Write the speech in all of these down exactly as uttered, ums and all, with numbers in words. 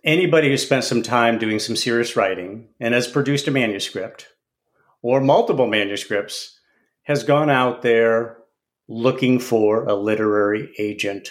anybody who spent some time doing some serious writing and has produced a manuscript or multiple manuscripts has gone out there looking for a literary agent.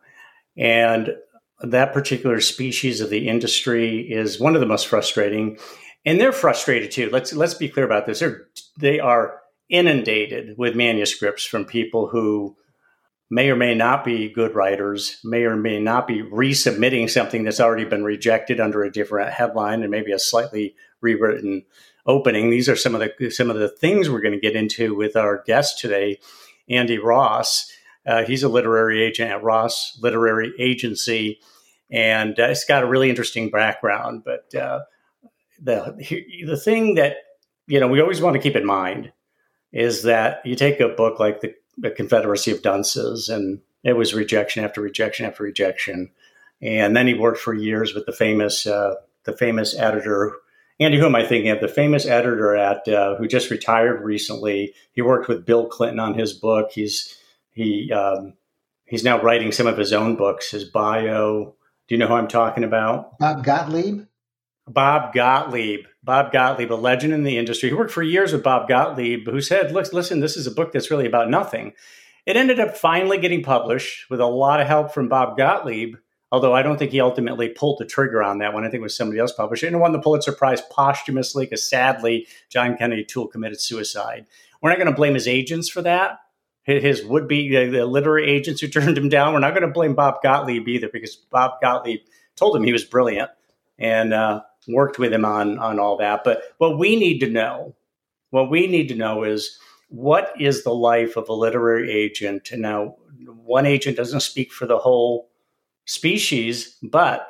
And that particular species of the industry is one of the most frustrating. And they're frustrated too. Let's let's be clear about this. They're, they are inundated with manuscripts from people who may or may not be good writers, may or may not be resubmitting something that's already been rejected under a different headline and maybe a slightly rewritten opening. These are some of the some of the things we're going to get into with our guest today, Andy Ross. Uh, he's a literary agent at Ross Literary Agency, and uh, he's got a really interesting background. But uh, the the thing that you know we always want to keep in mind is that you take a book like the, the Confederacy of Dunces, and it was rejection after rejection after rejection, and then he worked for years with the famous uh, the famous editor. Andy, who am I thinking of? The famous editor at uh, who just retired recently. He worked with Bill Clinton on his book. He's he um, he's now writing some of his own books. His bio. Do you know who I'm talking about? Bob Gottlieb. Bob Gottlieb. Bob Gottlieb, a legend in the industry. He worked for years with Bob Gottlieb, who said, "Look, listen, this is a book that's really about nothing." It ended up finally getting published with a lot of help from Bob Gottlieb. Although I don't think he ultimately pulled the trigger on that one. I think it was somebody else published it and won the Pulitzer Prize posthumously because sadly, John Kennedy Toole committed suicide. We're not going to blame his agents for that, his would-be uh, the literary agents who turned him down. We're not going to blame Bob Gottlieb either because Bob Gottlieb told him he was brilliant and uh, worked with him on, on all that. But what we need to know, what we need to know is what is the life of a literary agent? And now, one agent doesn't speak for the whole species, but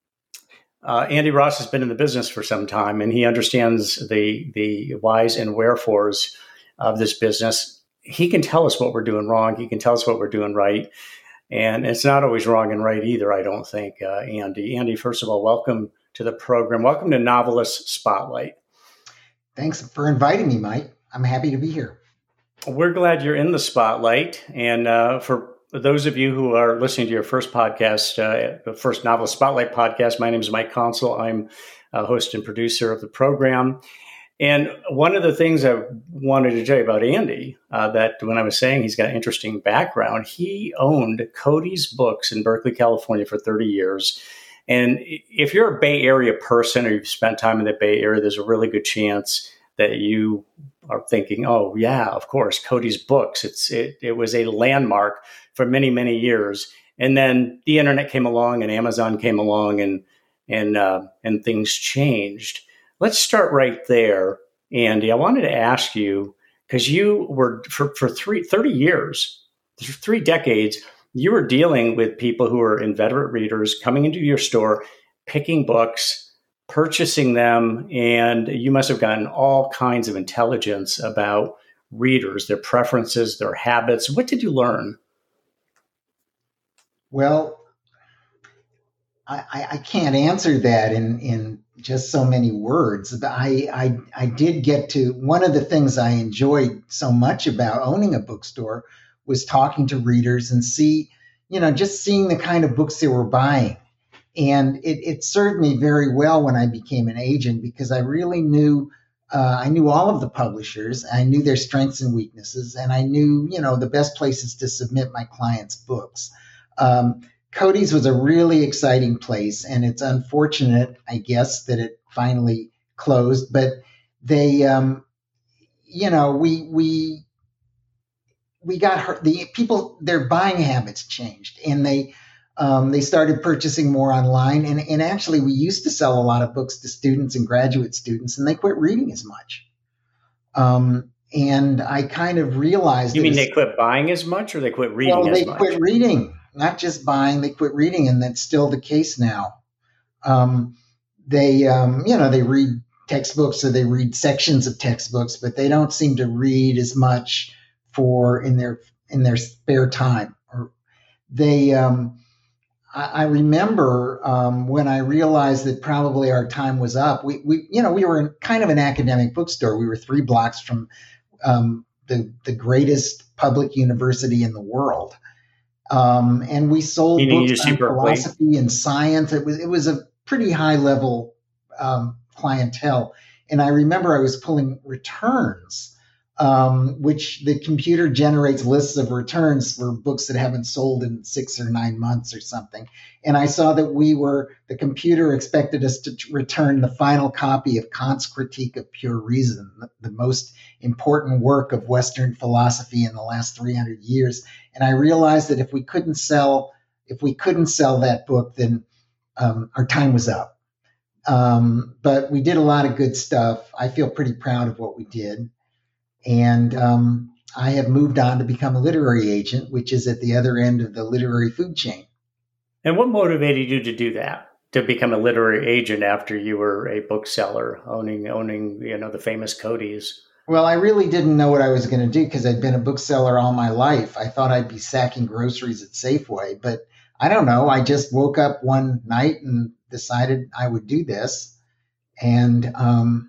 uh, Andy Ross has been in the business for some time, and he understands the the whys and wherefores of this business. He can tell us what we're doing wrong. He can tell us what we're doing right, and it's not always wrong and right either. I don't think, uh, Andy. Andy, first of all, welcome to the program. Welcome to Novelist Spotlight. Thanks for inviting me, Mike. I'm happy to be here. We're glad you're in the spotlight, and uh, for those of you who are listening to your first podcast, uh, the first Novelist Spotlight podcast, my name is Mike Consul. I'm a host and producer of the program. And one of the things I wanted to tell you about Andy, uh, that when I was saying he's got an interesting background, he owned Cody's Books in Berkeley, California for thirty years. And if you're a Bay Area person or you've spent time in the Bay Area, there's a really good chance that you are thinking, oh, yeah, of course, Cody's Books. It's it, it was a landmark for many, many years. And then the internet came along and Amazon came along and and uh, and things changed. Let's start right there, Andy. I wanted to ask you, because you were, for, for three, thirty years, three decades, you were dealing with people who were inveterate readers coming into your store, picking books, purchasing them, and you must have gotten all kinds of intelligence about readers, their preferences, their habits. What did you learn? Well, I, I can't answer that in, in just so many words. But I, I I did get to, one of the things I enjoyed so much about owning a bookstore was talking to readers and see, you know, just seeing the kind of books they were buying. And it, it served me very well when I became an agent because I really knew, uh, I knew all of the publishers, I knew their strengths and weaknesses, and I knew, you know, the best places to submit my clients' books. Um, Cody's was a really exciting place, and it's unfortunate, I guess, that it finally closed. But they, um, you know, we we we got hurt. The people, their buying habits changed, and they um, they started purchasing more online. And and actually, we used to sell a lot of books to students and graduate students, and they quit reading as much. Um, and I kind of realized. You mean they quit buying as much, or they quit reading well, as they much? Quit reading. Not just buying, they quit reading, and that's still the case now. Um, they, um, you know, they read textbooks or they read sections of textbooks, but they don't seem to read as much for in their in their spare time. Or they, um, I, I remember um, when I realized that probably our time was up. We, we, you know, we were in kind of an academic bookstore. We were three blocks from um, the the greatest public university in the world. Um, and we sold Meaning books on philosophy and science. It was it was a pretty high level um, clientele. And I remember I was pulling returns, um, which the computer generates lists of returns for books that haven't sold in six or nine months or something. And I saw that we were, the computer expected us to return the final copy of Kant's Critique of Pure Reason, the, the most important work of Western philosophy in the last three hundred years. And I realized that if we couldn't sell, if we couldn't sell that book, then um, our time was up. Um, but we did a lot of good stuff. I feel pretty proud of what we did. And um, I have moved on to become a literary agent, which is at the other end of the literary food chain. And what motivated you to do that, to become a literary agent after you were a bookseller, owning, owning, you know, the famous Cody's? Well, I really didn't know what I was going to do because I'd been a bookseller all my life. I thought I'd be sacking groceries at Safeway, but I don't know. I just woke up one night and decided I would do this, and um,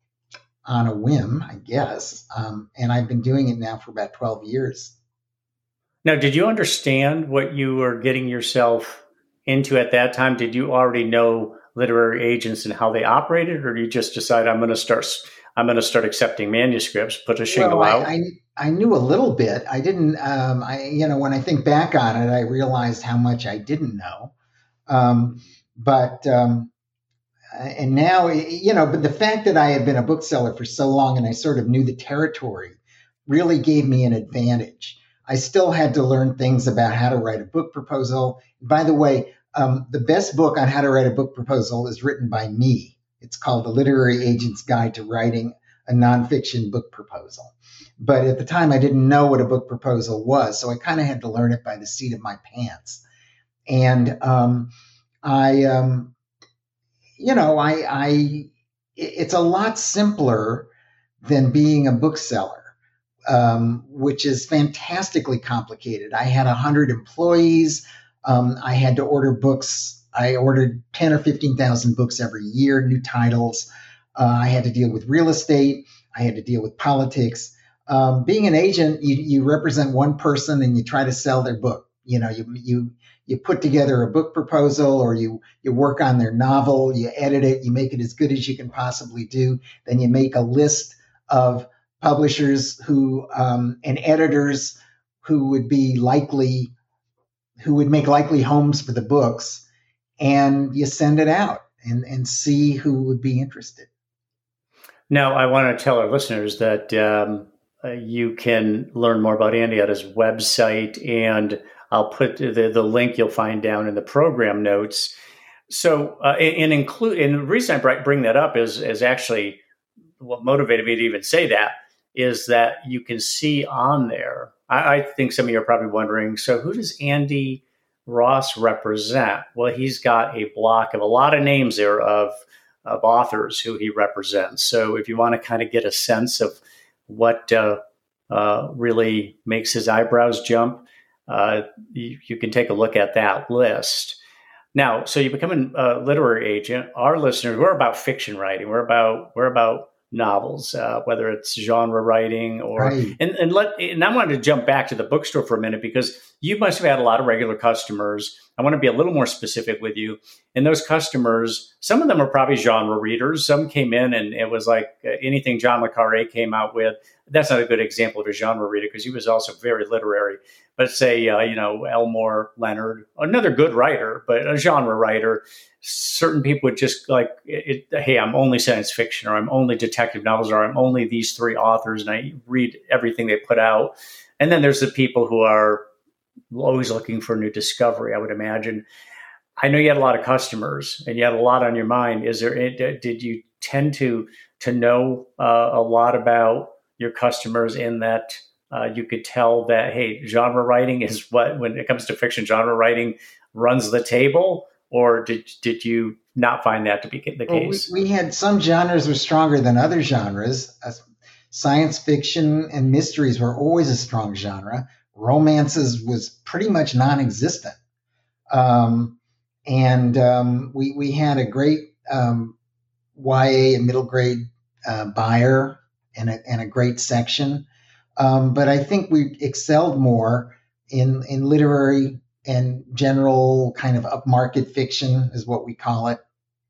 on a whim, I guess. Um, and I've been doing it now for about twelve years. Now, did you understand what you were getting yourself into at that time? Did you already know literary agents and how they operated, or did you just decide I'm going to start? I'm going to start accepting manuscripts, put a shingle well, out? I, I, I knew a little bit. I didn't. Um, I you know when I think back on it, I realized how much I didn't know. Um, but um, and now you know. But the fact that I had been a bookseller for so long and I sort of knew the territory really gave me an advantage. I still had to learn things about how to write a book proposal. By the way, um, the best book on how to write a book proposal is written by me. It's called The Literary Agent's Guide to Writing a Nonfiction Book Proposal. But at the time, I didn't know what a book proposal was, so I kind of had to learn it by the seat of my pants. And um, I, um, you know, I, I, it's a lot simpler than being a bookseller. Um, which is fantastically complicated. I had one hundred employees. Um, I had to order books. I ordered ten or fifteen thousand books every year, new titles. Uh, I had to deal with real estate. I had to deal with politics. Um, being an agent, you, you represent one person and you try to sell their book. You know, you you you put together a book proposal, or you you work on their novel, you edit it, you make it as good as you can possibly do. Then you make a list of publishers who um, and editors who would be likely, who would make likely homes for the books, and you send it out and, and see who would be interested. Now, I want to tell our listeners that um, uh, you can learn more about Andy at his website, and I'll put the, the link you'll find down in the program notes. So, uh, and include, and the reason I bring that up is, is actually what motivated me to even say that, is that you can see on there, I, I think some of you are probably wondering, so who does Andy Ross represent? Well, he's got a block of a lot of names there of, of authors who he represents. So if you want to kind of get a sense of what uh, uh, really makes his eyebrows jump, uh, you, you can take a look at that list. Now, so you become a literary agent. Our listeners, we're about fiction writing. We're about, we're about novels, uh, whether it's genre writing or, right. and, and let, and I wanted to jump back to the bookstore for a minute because you must have had a lot of regular customers. I want to be a little more specific with you. And those customers, some of them are probably genre readers. Some came in and it was like anything John le Carré came out with. That's not a good example of a genre reader because he was also very literary. But say, uh, you know, Elmore Leonard, another good writer, but a genre writer. Certain people would just like, it, it, hey, I'm only science fiction, or I'm only detective novels, or I'm only these three authors, and I read everything they put out. And then there's the people who are always looking for new discovery, I would imagine. I know you had a lot of customers, and you had a lot on your mind. Is there? Did you tend to to know uh, a lot about your customers in that uh, you could tell that, hey, genre writing is what, when it comes to fiction, genre writing runs the table? Or did did you not find that to be the case? Well, we, we had some genres were stronger than other genres. Uh, science fiction and mysteries were always a strong genre. Romances was pretty much non-existent. Um, and um, we we had a great um, Y A and middle grade uh, buyer and a, and a great section. Um, but I think we excelled more in in literary and general kind of upmarket fiction is what we call it.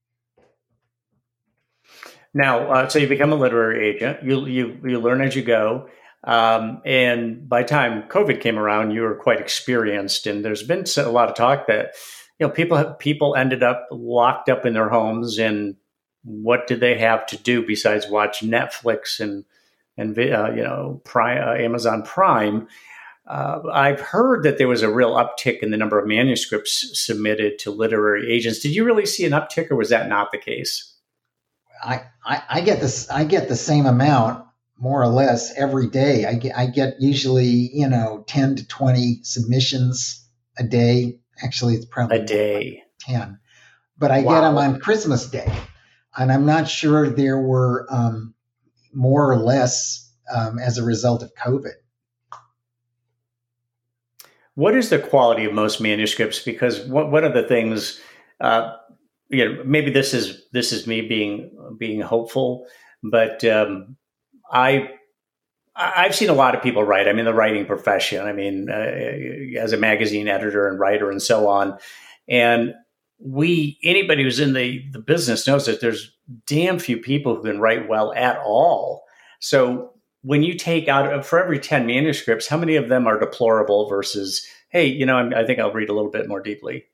Now, uh, so you become a literary agent. You you you learn as you go, um, and by the time COVID came around, you were quite experienced. And there's been a lot of talk that you know people have, people ended up locked up in their homes, and what did they have to do besides watch Netflix and and uh, you know Prime, uh, Amazon Prime? Uh, I've heard that there was a real uptick in the number of manuscripts submitted to literary agents. Did you really see an uptick, or was that not the case? I, I, I get this. I get the same amount, more or less, every day. I get I get usually you know ten to twenty submissions a day. Actually, it's probably a day like ten, but I wow. get them on Christmas Day, and I'm not sure there were um, more or less um, as a result of COVID. What is the quality of most manuscripts? Because what, one of the things. Uh, You know, maybe this is this is me being being hopeful, but um, I I've seen a lot of people write. I'm in the writing profession. I mean, uh, as a magazine editor and writer and so on, and we anybody who's in the the business knows that there's damn few people who can write well at all. So when you take out for every ten manuscripts, how many of them are deplorable versus, hey, you know, I'm, I think I'll read a little bit more deeply.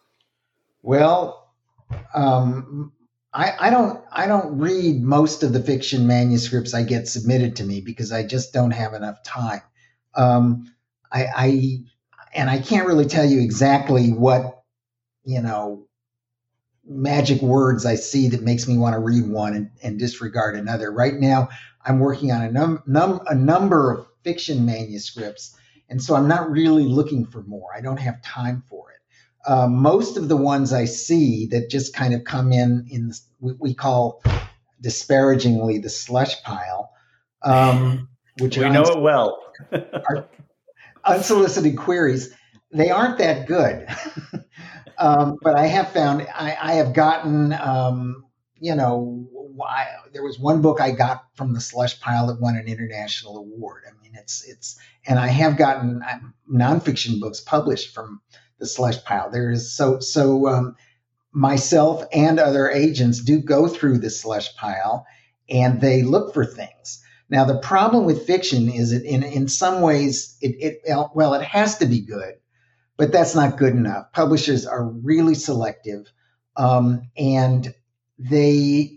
Well. Um, I, I don't I don't read most of the fiction manuscripts I get submitted to me because I just don't have enough time. Um, I, I and I can't really tell you exactly what you know magic words I see that makes me want to read one and, and disregard another. Right now, I'm working on a num, num a number of fiction manuscripts, and so I'm not really looking for more. I don't have time for it. Uh, most of the ones I see that just kind of come in in what we call disparagingly the slush pile, um, which we are know it well, are unsolicited queries. They aren't that good, um, but I have found I, I have gotten um, you know why there was one book I got from the slush pile that won an international award. I mean it's it's and I have gotten nonfiction books published from the slush pile. There is so so um, myself and other agents do go through the slush pile and they look for things. Now the problem with fiction is that in in some ways it, it well it has to be good, but that's not good enough. Publishers are really selective, um, and they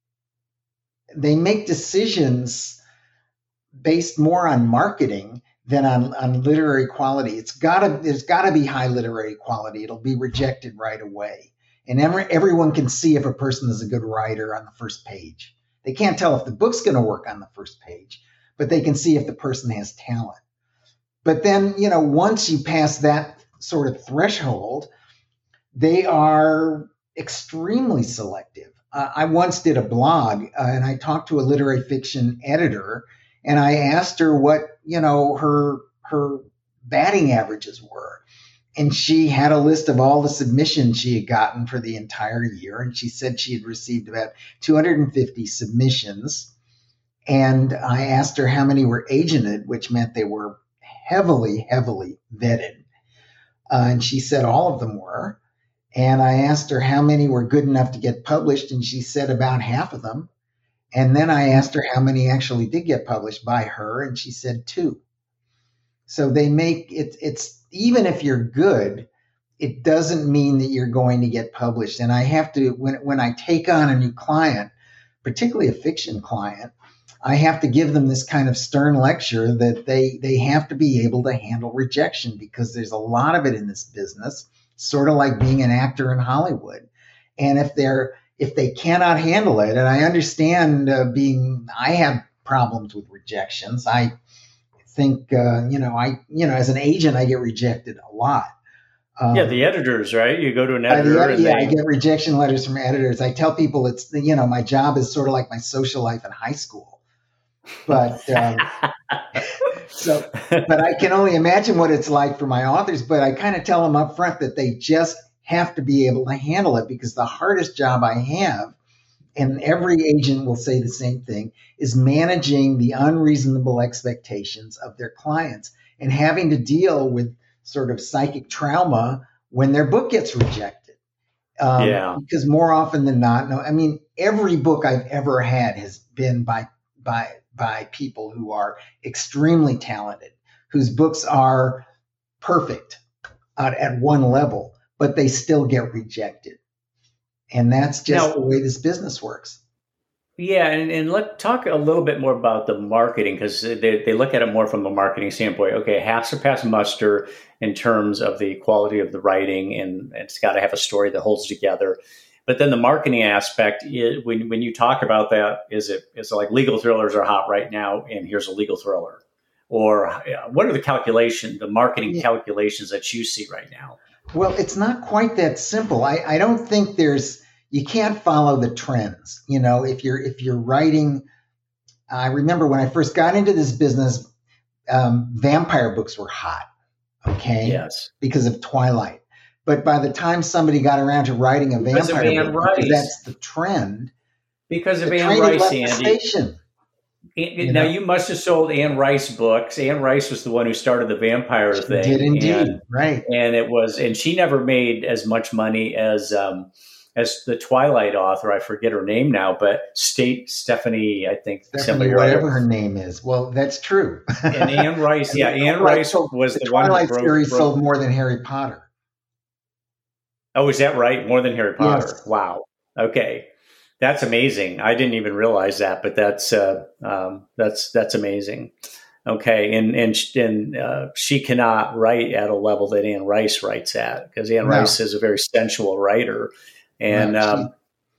they make decisions based more on marketing than on, on literary quality. It's gotta, there's gotta be high literary quality. It'll be rejected right away. And every, everyone can see if a person is a good writer on the first page. They can't tell if the book's gonna work on the first page, but they can see if the person has talent. But then, you know, once you pass that sort of threshold, they are extremely selective. Uh, I once did a blog uh, and I talked to a literary fiction editor and I asked her what, you know, her her batting averages were. And she had a list of all the submissions she had gotten for the entire year. And she said she had received about two hundred fifty submissions. And I asked her how many were agented, which meant they were heavily, heavily vetted. Uh, and she said all of them were. And I asked her how many were good enough to get published. And she said about half of them. And then I asked her how many actually did get published by her, and she said two. So they make it, it's, even if you're good, it doesn't mean that you're going to get published. And I have to, when, when I take on a new client, particularly a fiction client, I have to give them this kind of stern lecture that they, they have to be able to handle rejection because there's a lot of it in this business, sort of like being an actor in Hollywood. And if they're, if they cannot handle it, and I understand uh, being, I have problems with rejections. I think, uh, you know, I, you know, as an agent, I get rejected a lot. Um, yeah, the editors, right? You go to an editor. Uh, yeah, and they... I get rejection letters from editors. I tell people it's, you know, my job is sort of like my social life in high school. But um, so, but I can only imagine what it's like for my authors. But I kind of tell them up front that they just have to be able to handle it because the hardest job I have, and every agent will say the same thing, is managing the unreasonable expectations of their clients and having to deal with sort of psychic trauma when their book gets rejected. Um, Yeah. because more often than not, no, I mean, every book I've ever had has been by by by people who are extremely talented, whose books are perfect at, at one level, but they still get rejected. And that's just the Now, way this business works. yeah, and, and let's talk a little bit more about the marketing because they, they look at it more from a marketing standpoint. Okay, it has to pass muster in terms of the quality of the writing, and it's got to have a story that holds together. But then the marketing aspect, is, when when you talk about that, is it is it like legal thrillers are hot right now, and here's a legal thriller, or uh, what are the calculations, the marketing Yeah. calculations that you see right now? Well, it's not quite that simple. I, I don't think there's you can't follow the trends. You know, if you're if you're writing, I remember when I first got into this business, um, vampire books were hot, okay, Yes, because of Twilight. But by the time somebody got around to writing a because of vampire Anne book, because Rice. that's the trend, Because of the Anne train had Rice, left the Andy. station. And- You Now know, you must have sold Anne Rice books. Anne Rice was the one who started the vampire she thing, did indeed, and right? and it was, and she never made as much money as um, as the Twilight author. I forget her name now, but State Stephanie, I think Stephanie, somebody or whatever other. her name is. Well, that's true. And Anne Rice, And yeah, the Anne Twilight Rice sold- was the the one who Twilight broke. series broke sold more than Harry Potter. Oh, is that right? More than Harry Potter? Yes. Wow. Okay, that's amazing. I didn't even realize that, but that's uh, um, that's that's amazing. Okay, and and and uh, she cannot write at a level that Anne Rice writes at because Anne No. Rice is a very sensual writer, and Right. She- um,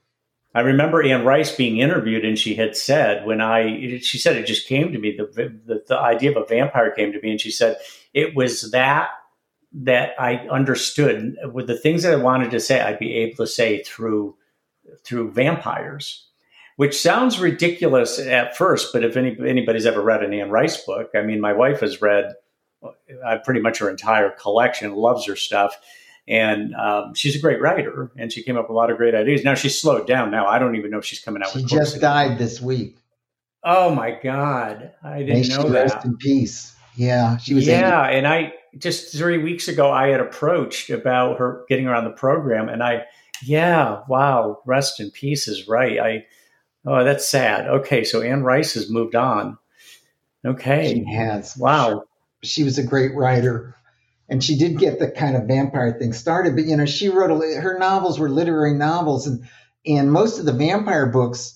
I remember Anne Rice being interviewed, and she had said when I she said it just came to me the the, the idea of a vampire came to me, and she said it was that. that I understood with the things that I wanted to say, I'd be able to say through through vampires, which sounds ridiculous at first. But if any, anybody's ever read an Anne Rice book, I mean, my wife has read uh, pretty much her entire collection, loves her stuff. And um, she's a great writer, and she came up with a lot of great ideas. Now she's slowed down. Now I don't even know if she's coming out She with books just anymore. died this week. Oh my God, I May didn't she know rest that. in peace. Yeah, she was. Yeah, and I just three weeks ago I had approached about her getting her on the program, and I, yeah, wow, rest in peace is right. I, oh, that's sad. Okay, so Anne Rice has moved on. Okay, She has. wow, She was a great writer, and she did get the kind of vampire thing started. But you know, she wrote a, her novels were literary novels, and and most of the vampire books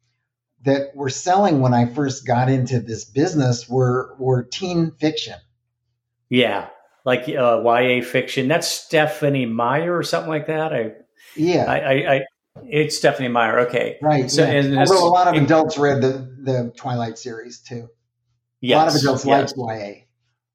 that were selling when I first got into this business were were teen fiction. yeah, like uh, Y A fiction. That's Stephanie Meyer or something like that. I, Yeah, I, I, I it's Stephanie Meyer. Okay, right. so Yeah. and Although a lot of it- adults read the the Twilight series too. yes, a lot of adults yes. liked Y A.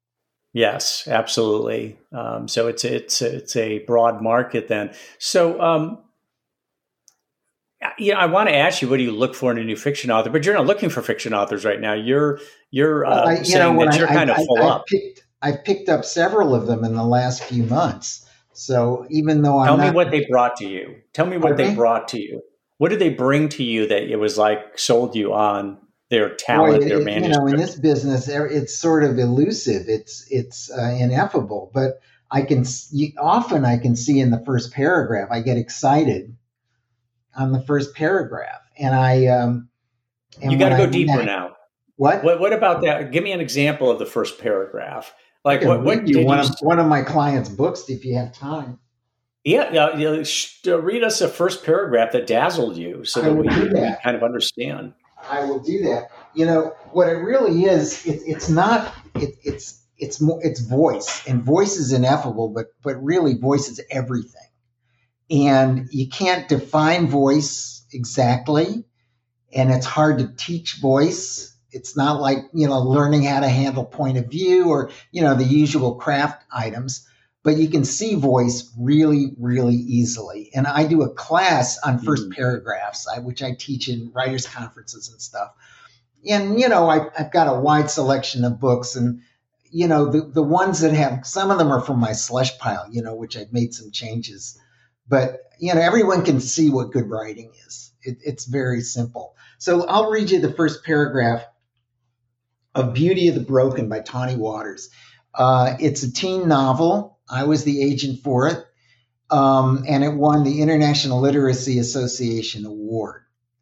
Yes, absolutely. Um, so it's it's it's a broad market then. So um, you know, I want to ask you, what do you look for in a new fiction author? But you're not looking for fiction authors right now. You're you're uh, Well, I, you saying know, when that I, you're kind I, of full I, up. I've picked I've picked up several of them in the last few months. So even though Tell I'm me not, what they brought to you. Tell me what Pardon they me? brought to you. What did they bring to you that it was like sold you on their talent, boy, their it- you know, in manuscript? this business, e- it's sort of elusive. It's it's uh, ineffable. But I can s- you, often I can see in the first paragraph. I get excited on the first paragraph, and I um, and You got to when go I- deeper when I- now. What? What what about that? Give me an example of the first paragraph. I Like can what what read you did one you? of one of my clients' books if you have time. Yeah, yeah, yeah, sh- uh, read us a first paragraph that dazzled you, so I that will we, do we that. kind of understand. I will do that. You know what it really is. It, it's not. It, it's it's more. It's voice, and voice is ineffable. But but really, voice is everything. And you can't define voice exactly, and it's hard to teach voice. It's not like you know learning how to handle point of view or you know the usual craft items. But you can see voice really, really easily. And I do a class on first Mm. paragraphs, I, which I teach in writers' conferences and stuff. And, you know, I, I've got a wide selection of books. And, you know, the, the ones that have, some of them are from my slush pile, you know, which I've made some changes. But, you know, everyone can see what good writing is. It, it's very simple. So I'll read you the first paragraph of Beauty of the Broken by Tawny Waters. Uh, it's a teen novel. I was the agent for it. um, and it won the International Literacy Association Award.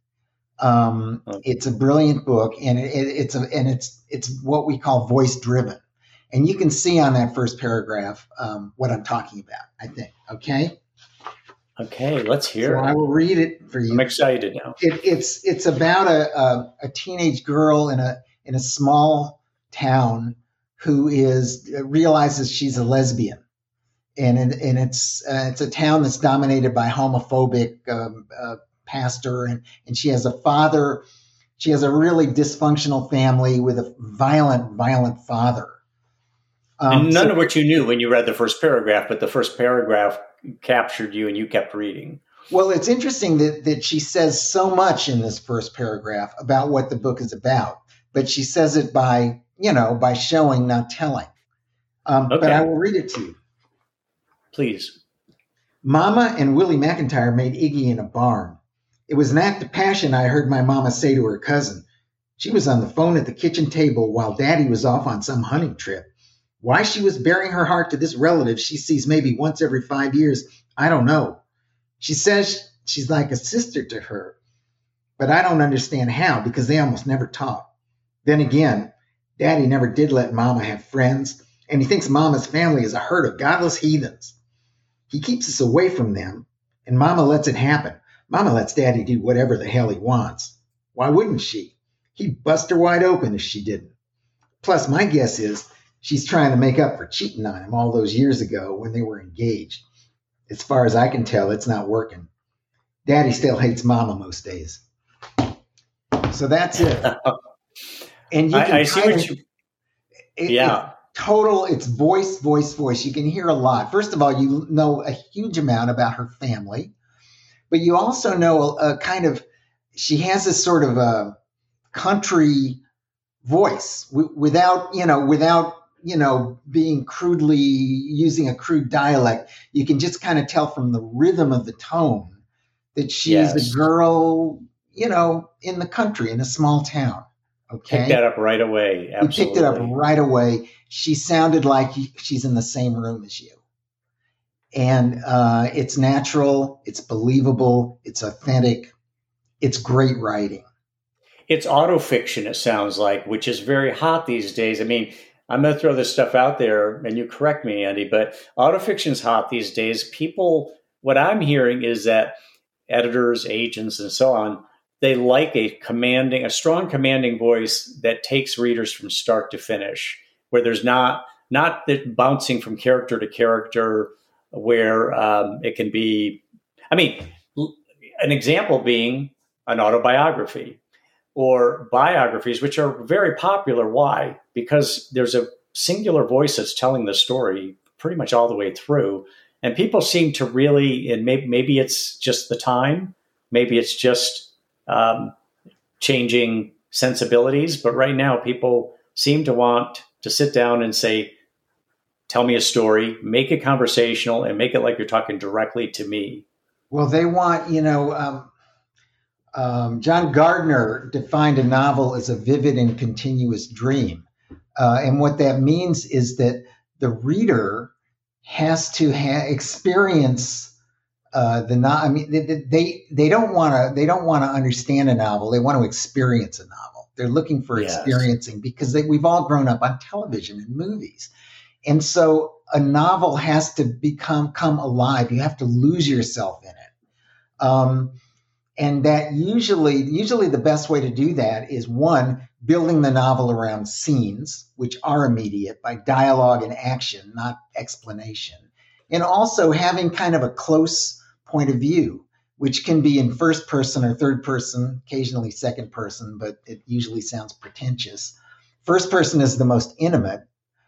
Um, Okay. It's a brilliant book, and it, it, it's a, and it's it's what we call voice driven, and you can see on that first paragraph um, what I'm talking about. I think. Okay. Okay, let's hear So it. I will read it for you. I'm excited now. It, it's it's about a, a a teenage girl in a in a small town who is realizes she's a lesbian, and and, and it's uh, it's a town that's dominated by homophobic um, uh, pastor, and and she has a father. She has a really dysfunctional family with a violent, violent father. Um, and none so, of what you knew when you read the first paragraph, but the first paragraph captured you and you kept reading. Well, it's interesting that, that she says so much in this first paragraph about what the book is about, but she says it by, you know, by showing, not telling. Um, okay. But I will read it to you. Please. Mama and Willie McIntyre made Iggy in a barn. It was an act of passion, I heard my mama say to her cousin. She was on the phone at the kitchen table while Daddy was off on some hunting trip. Why she was bearing her heart to this relative she sees maybe once every five years, I don't know. She says she's like a sister to her, but I don't understand how because they almost never talk. Then again, Daddy never did let Mama have friends, and he thinks Mama's family is a herd of godless heathens. He keeps us away from them, and Mama lets it happen. Mama lets Daddy do whatever the hell he wants. Why wouldn't she? He'd bust her wide open if she didn't. Plus, my guess is she's trying to make up for cheating on him all those years ago when they were engaged. As far as I can tell, it's not working. Daddy still hates Mama most days. So that's it. And you can I, I see what of, you... It, yeah. It's total, it's voice, voice, voice. You can hear a lot. First of all, you know a huge amount about her family, but you also know a, a kind of, she has this sort of a country voice w- without, you know, without, you know, being crudely using a crude dialect. You can just kind of tell from the rhythm of the tone that she's yes. a girl, you know, in the country, in a small town. Okay. Picked that up right away. Absolutely. You picked it up right away. She sounded like she's in the same room as you. And uh, it's natural. It's believable. It's authentic. It's great writing. It's autofiction, it sounds like, which is very hot these days. I mean, I'm going to throw this stuff out there, and you correct me, Andy, but autofiction's hot these days. People, what I'm hearing is that editors, agents, and so on, they like a commanding, a strong commanding voice that takes readers from start to finish, where there's not not the bouncing from character to character, where um, it can be. I mean, an example being an autobiography or biographies, which are very popular. Why? Because there's a singular voice that's telling the story pretty much all the way through, and people seem to really. And maybe maybe it's just the time, maybe it's just. Um, changing sensibilities. But right now, people seem to want to sit down and say, tell me a story, make it conversational, and make it like you're talking directly to me. Well, they want, you know, um, um, John Gardner defined a novel as a vivid and continuous dream. Uh, and what that means is that the reader has to ha- experience Uh, the no- I mean, they they, they don't want to they don't want to understand a novel. They want to experience a novel. They're looking for Yes. experiencing because they, we've all grown up on television and movies, and so a novel has to become come alive. You have to lose yourself in it, um, and that usually usually the best way to do that is one, building the novel around scenes which are immediate by dialogue and action, not explanation, and also having kind of a close point of view, which can be in first person or third person, occasionally second person, but it usually sounds pretentious. First person is the most intimate.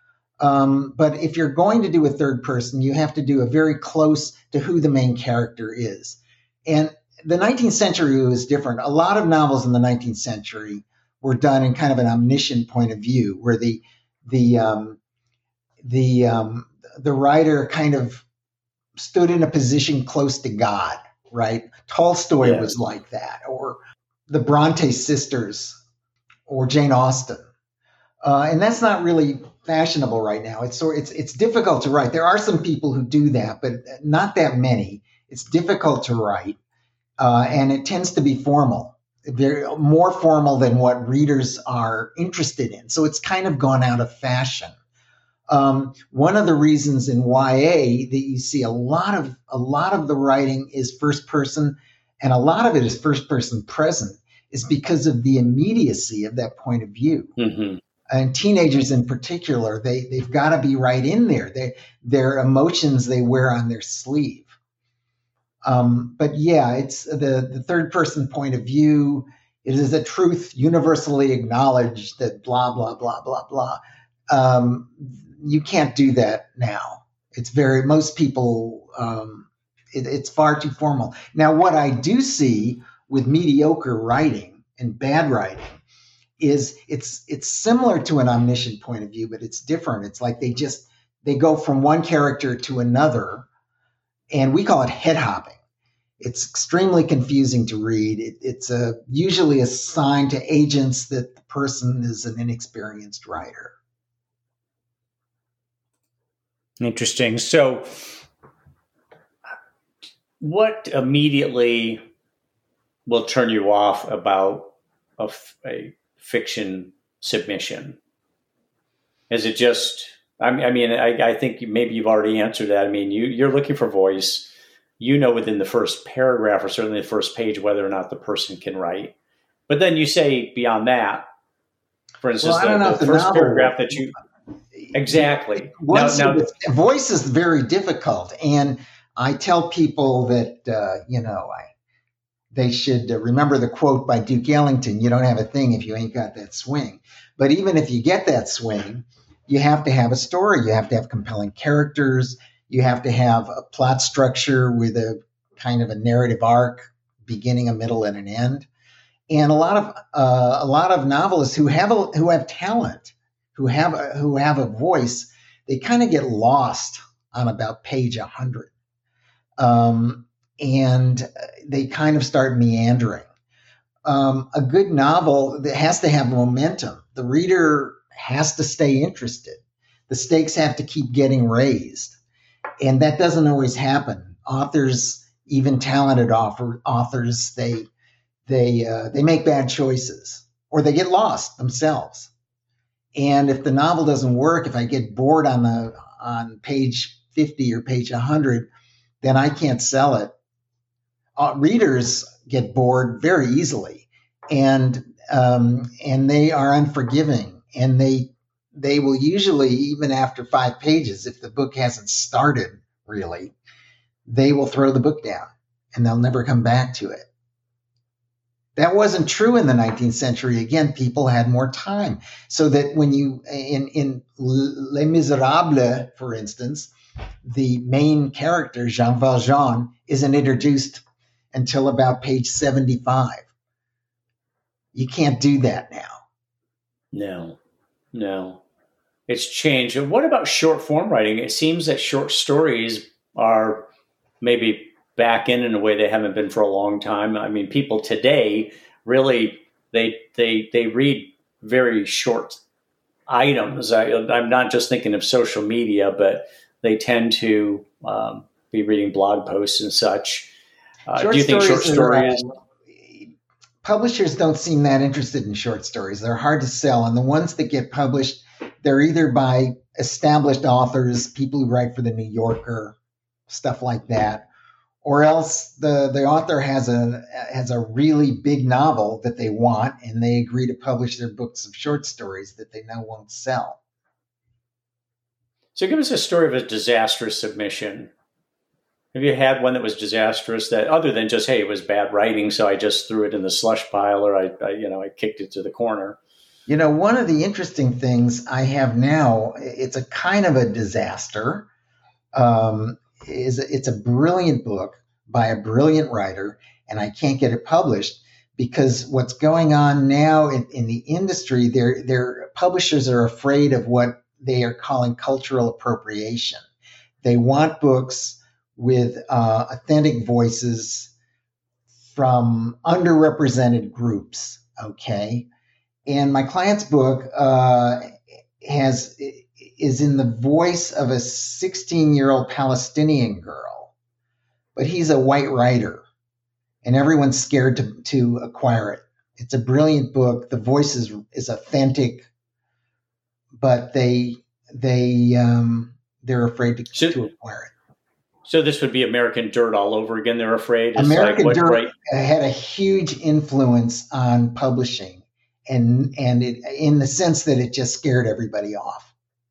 Um, but if you're going to do a third person, you have to do a very close to who the main character is. And the nineteenth century was different. A lot of novels in the nineteenth century were done in kind of an omniscient point of view, where the the um, the um, the writer kind of stood in a position close to God, right? Tolstoy Yes. was like that, or the Bronte sisters, or Jane Austen. Uh, and that's not really fashionable right now. It's so it's it's difficult to write. There are some people who do that, but not that many. It's difficult to write, uh, and it tends to be formal, very more formal than what readers are interested in. So it's kind of gone out of fashion. Um, one of the reasons in Y A that you see a lot of a lot of the writing is first person, and a lot of it is first person present, is because of the immediacy of that point of view. Mm-hmm. And teenagers in particular, they they've got to be right in there. They their emotions they wear on their sleeve. Um, but yeah, it's the the third person point of view. It is a truth universally acknowledged that blah blah blah blah blah. Um, you can't do that now. It's very most people. Um, it, it's far too formal. Now, what I do see with mediocre writing and bad writing is it's it's similar to an omniscient point of view, but it's different. It's like they just they go from one character to another, and we call it head hopping. It's extremely confusing to read. It, it's a, usually a sign to agents that the person is an inexperienced writer. Interesting. So, what immediately will turn you off about a, a fiction submission? Is it just, I mean, I, mean, I, I think maybe you've already answered that. I mean, you, you're looking for voice. You know within the first paragraph or certainly the first page whether or not the person can write. But then you say beyond that, for instance, well, the, the, the first novel, paragraph that you... Exactly. Now, now, voice is very difficult. And I tell people that, uh, you know, I they should remember the quote by Duke Ellington, you don't have a thing if you ain't got that swing. But even if you get that swing, you have to have a story. You have to have compelling characters. You have to have a plot structure with a kind of a narrative arc, beginning, a middle, and an end. And a lot of uh, a lot of novelists who have a, who have talent, who have a, who have a voice, they kind of get lost on about page one hundred, um, and they kind of start meandering. Um, a good novel that has to have momentum. The reader has to stay interested. The stakes have to keep getting raised. And that doesn't always happen. Authors, even talented author, authors, they they uh, they make bad choices, or they get lost themselves. And if the novel doesn't work, if I get bored on the on page fifty or page one hundred, then I can't sell it. Uh, readers get bored very easily, and um, and they are unforgiving, and they. They will usually, even after five pages, if the book hasn't started really, they will throw the book down and they'll never come back to it. That wasn't true in the nineteenth century. Again, people had more time. So that when you, in, in Les Miserables, for instance, the main character, Jean Valjean, isn't introduced until about page seventy-five. You can't do that now. No, no. It's changed. And what about short form writing? It seems that short stories are maybe back in in a way they haven't been for a long time. I mean, people today really, they they they read very short items. I, I'm not just thinking of social media, but they tend to um, be reading blog posts and such. Uh, do you think short stories... Are, uh, publishers don't seem that interested in short stories. They're hard to sell. And the ones that get published, they're either by established authors, people who write for the New Yorker, stuff like that, or else the, the author has a has a really big novel that they want, and they agree to publish their books of short stories that they know won't sell. So give us a story of a disastrous submission. Have you had one that was disastrous that, other than just, hey, it was bad writing, so I just threw it in the slush pile, or I, I you know, I kicked it to the corner? You know, one of the interesting things I have now, it's a kind of a disaster, um, is it's a brilliant book by a brilliant writer, and I can't get it published because what's going on now in, in the industry, their their publishers are afraid of what they are calling cultural appropriation. They want books with uh, authentic voices from underrepresented groups, okay? And my client's book uh, has is in the voice of a sixteen-year-old Palestinian girl, but he's a white writer, and everyone's scared to, to acquire it. It's a brilliant book. The voice is, is authentic, but they they um, they're afraid to, so, to acquire it. So this would be American Dirt all over again. They're afraid. It's American like Dirt right? had a huge influence on publishing, and and it, in the sense that it just scared everybody off.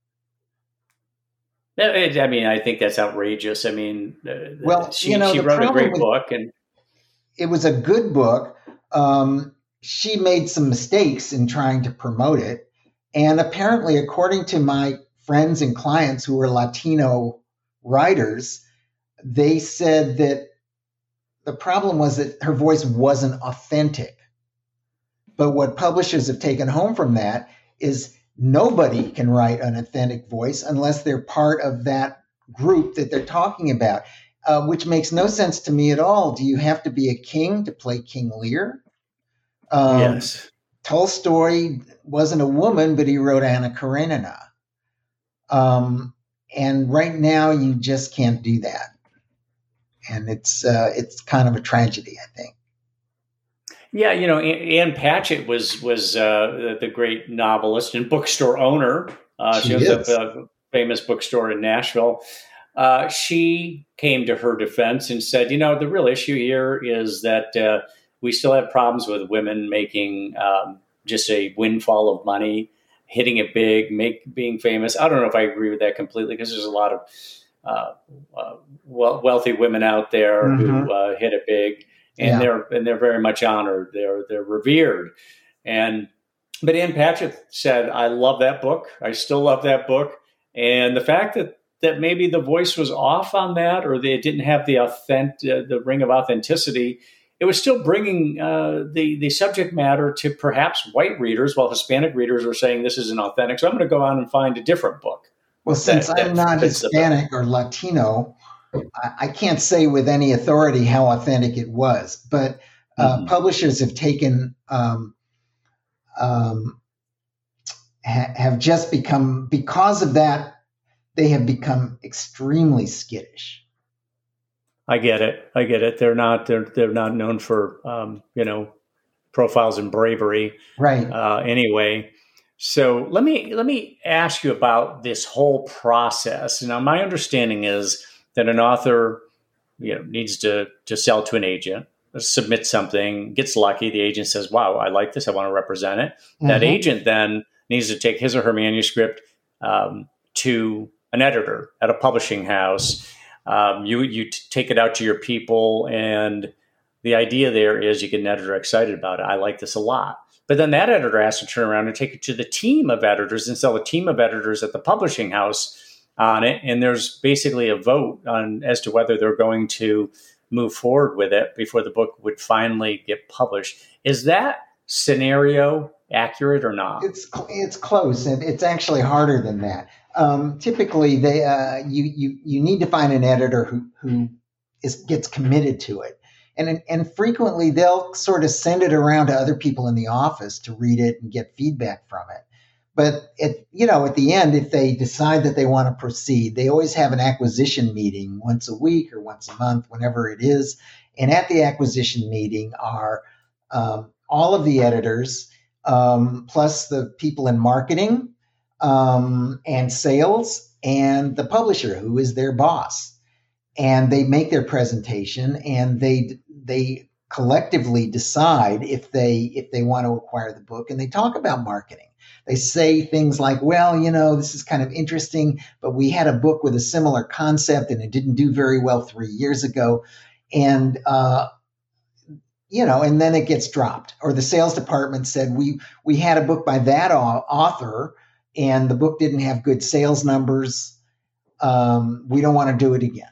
I mean, I think that's outrageous. I mean, well, she, you know, she wrote a great book, and it was a good book. Um, she made some mistakes in trying to promote it, and apparently, according to my friends and clients who were Latino writers, they said that the problem was that her voice wasn't authentic. But what publishers have taken home from that is nobody can write an authentic voice unless they're part of that group that they're talking about, uh, which makes no sense to me at all. Do you have to be a king to play King Lear? Um, yes. Tolstoy wasn't a woman, but he wrote Anna Karenina. Um, and right now, you just can't do that. And it's uh, it's kind of a tragedy, I think. Yeah, you know, Anne Patchett was was uh, the great novelist and bookstore owner. Uh, she, she owns a, a famous bookstore in Nashville. Uh, she came to her defense and said, you know, the real issue here is that uh, we still have problems with women making um, just a windfall of money, hitting it big, make being famous. I don't know if I agree with that completely, because there's a lot of uh, uh, wealthy women out there mm-hmm. who uh, hit it big. And yeah. they're and they're very much honored. They're they're revered. And but Anne Patchett said, "I love that book. I still love that book." And the fact that that maybe the voice was off on that, or they didn't have the authentic, uh, the ring of authenticity, it was still bringing uh, the the subject matter to perhaps white readers, while Hispanic readers are saying this isn't authentic. So I'm going to go on and find a different book. Well, since that, I'm that not Hispanic or Latino, I can't say with any authority how authentic it was, but uh, mm-hmm. publishers have taken um, um, ha- have just become, because of that, they have become extremely skittish. I get it. I get it. They're not. They're they're not known for um, you know profiles in bravery, right? Uh, anyway. So let me let me ask you about this whole process. Now, my understanding is that an author, you know, needs to, to sell to an agent, submit something, gets lucky. The agent says, wow, I like this. I want to represent it. Mm-hmm. That agent then needs to take his or her manuscript um, to an editor at a publishing house. Um, you you t- take it out to your people. And the idea there is you get an editor excited about it. I like this a lot. But then that editor has to turn around and take it to the team of editors and sell a team of editors at the publishing house on it, and there's basically a vote on as to whether they're going to move forward with it before the book would finally get published. Is that scenario accurate or not? It's it's close, and it's actually harder than that. Um, typically, they uh, you you you need to find an editor who who is gets committed to it, and and frequently they'll sort of send it around to other people in the office to read it and get feedback from it. But at, you know, at the end, if they decide that they want to proceed, they always have an acquisition meeting once a week or once a month, whenever it is. And at the acquisition meeting are um, all of the editors, um, plus the people in marketing um, and sales, and the publisher, who is their boss. And they make their presentation, and they they collectively decide if they if they want to acquire the book, and they talk about marketing. They say things like, well, you know, this is kind of interesting, but we had a book with a similar concept and it didn't do very well three years ago. And, uh, you know, and then it gets dropped. Or the sales department said, we we had a book by that author and the book didn't have good sales numbers. Um, we don't want to do it again.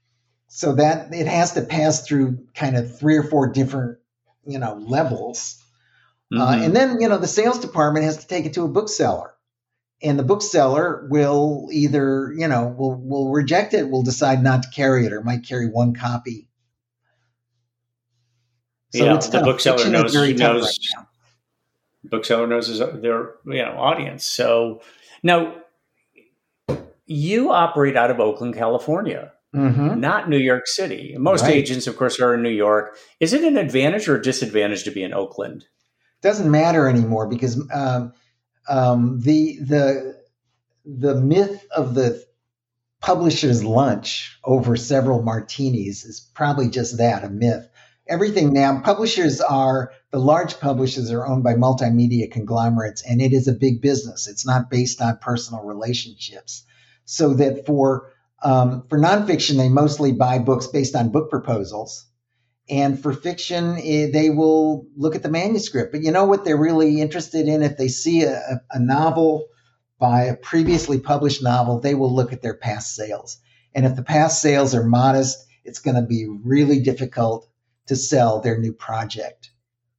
So that it has to pass through kind of three or four different, you know, levels. Mm-hmm. Uh, and then, you know, the sales department has to take it to a bookseller, and the bookseller will either, you know, will will reject it, will decide not to carry it, or might carry one copy. So yeah, it's the tough. bookseller knows, knows right bookseller knows his, their you know audience. So now you operate out of Oakland, California, Mm-hmm. not New York City. Most Right. agents, of course, are in New York. Is it an advantage or a disadvantage to be in Oakland? Doesn't matter anymore because um, um, the the the myth of the publisher's lunch over several martinis is probably just that, a myth. Everything now, publishers are, the large publishers are owned by multimedia conglomerates, and it is a big business. It's not based on personal relationships. So that for um, for nonfiction, they mostly buy books based on book proposals. And for fiction, eh, they will look at the manuscript. But you know what they're really interested in? If they see a, a novel by a previously published novel, they will look at their past sales. And if the past sales are modest, it's going to be really difficult to sell their new project.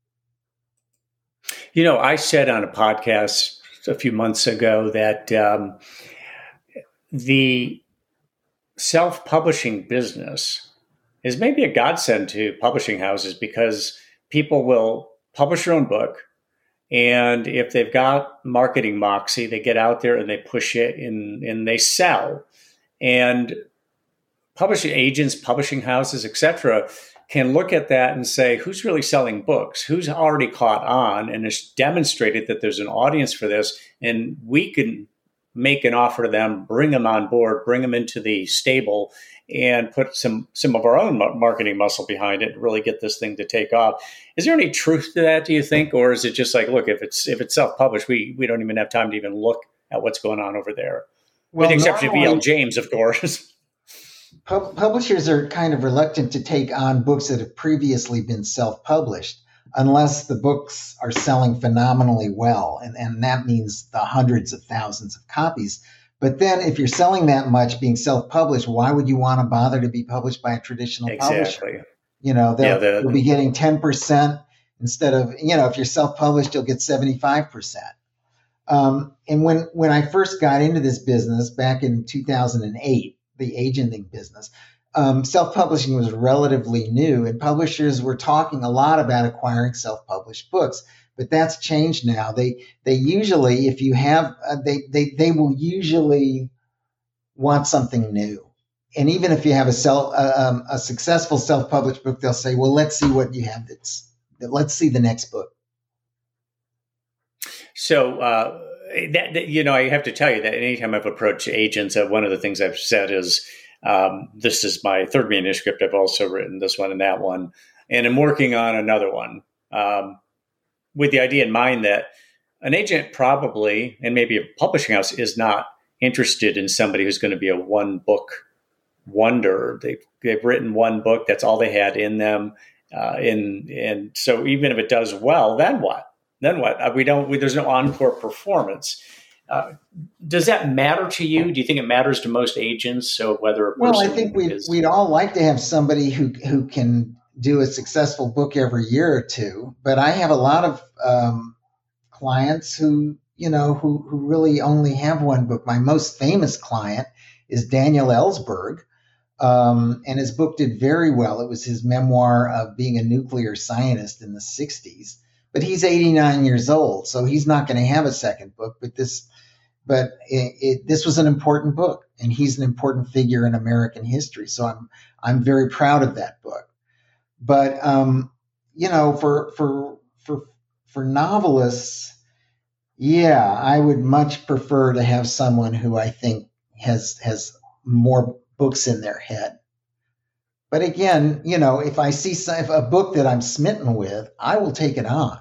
You know, I said on a podcast a few months ago that um, the self-publishing business is maybe a godsend to publishing houses because people will publish their own book. And if they've got marketing moxie, they get out there and they push it and, and they sell. And publishing agents, publishing houses, et cetera, can look at that and say, who's really selling books? Who's already caught on and has demonstrated that there's an audience for this? And we can make an offer to them, bring them on board, bring them into the stable, and put some some of our own marketing muscle behind it and really get this thing to take off. Is there any truth to that, do you think? Or is it just like, look, if it's if it's self-published, we, we don't even have time to even look at what's going on over there? Well, With the exception of E L. James, of course. Pub- publishers are kind of reluctant to take on books that have previously been self-published unless the books are selling phenomenally well. And, and that means the hundreds of thousands of copies. But then if you're selling that much being self-published, why would you want to bother to be published by a traditional exactly. publisher? You know, they'll, yeah, the, you'll be getting ten percent instead of, you know, if you're self-published, you'll get seventy-five percent. Um, and when, when I first got into this business back in two thousand eight, the agenting business, um, self-publishing was relatively new, and publishers were talking a lot about acquiring self-published books. But that's changed now. They they usually, if you have, uh, they they they will usually want something new. And even if you have a self uh, um, a successful self-published book, they'll say, "Well, let's see what you have. That's let's see the next book." So uh, that, that you know, I have to tell you that anytime I've approached agents, uh, one of the things I've said is, um, "This is my third manuscript. I've also written this one and that one, and I'm working on another one." Um, with the idea in mind that an agent probably, and maybe a publishing house, is not interested in somebody who's going to be a one book wonder. They've, they've written one book. That's all they had in them. Uh, and, and so even if it does well, then what? Then what? Uh, we don't, we, there's no encore performance. Uh, does that matter to you? Do you think it matters to most agents? So whether a person well, I think we'd, is, we'd all like to have somebody who, who can do a successful book every year or two, but I have a lot of um, clients who, you know, who, who really only have one book. My most famous client is Daniel Ellsberg, um, and his book did very well. It was his memoir of being a nuclear scientist in the sixties, but he's eighty-nine years old, so he's not going to have a second book. But this, but it, it, this was an important book, and he's an important figure in American history. So I'm I'm very proud of that book. But um, you know, for for for for novelists, yeah, I would much prefer to have someone who I think has has more books in their head. But again, you know, if I see some, if a book that I'm smitten with, I will take it on.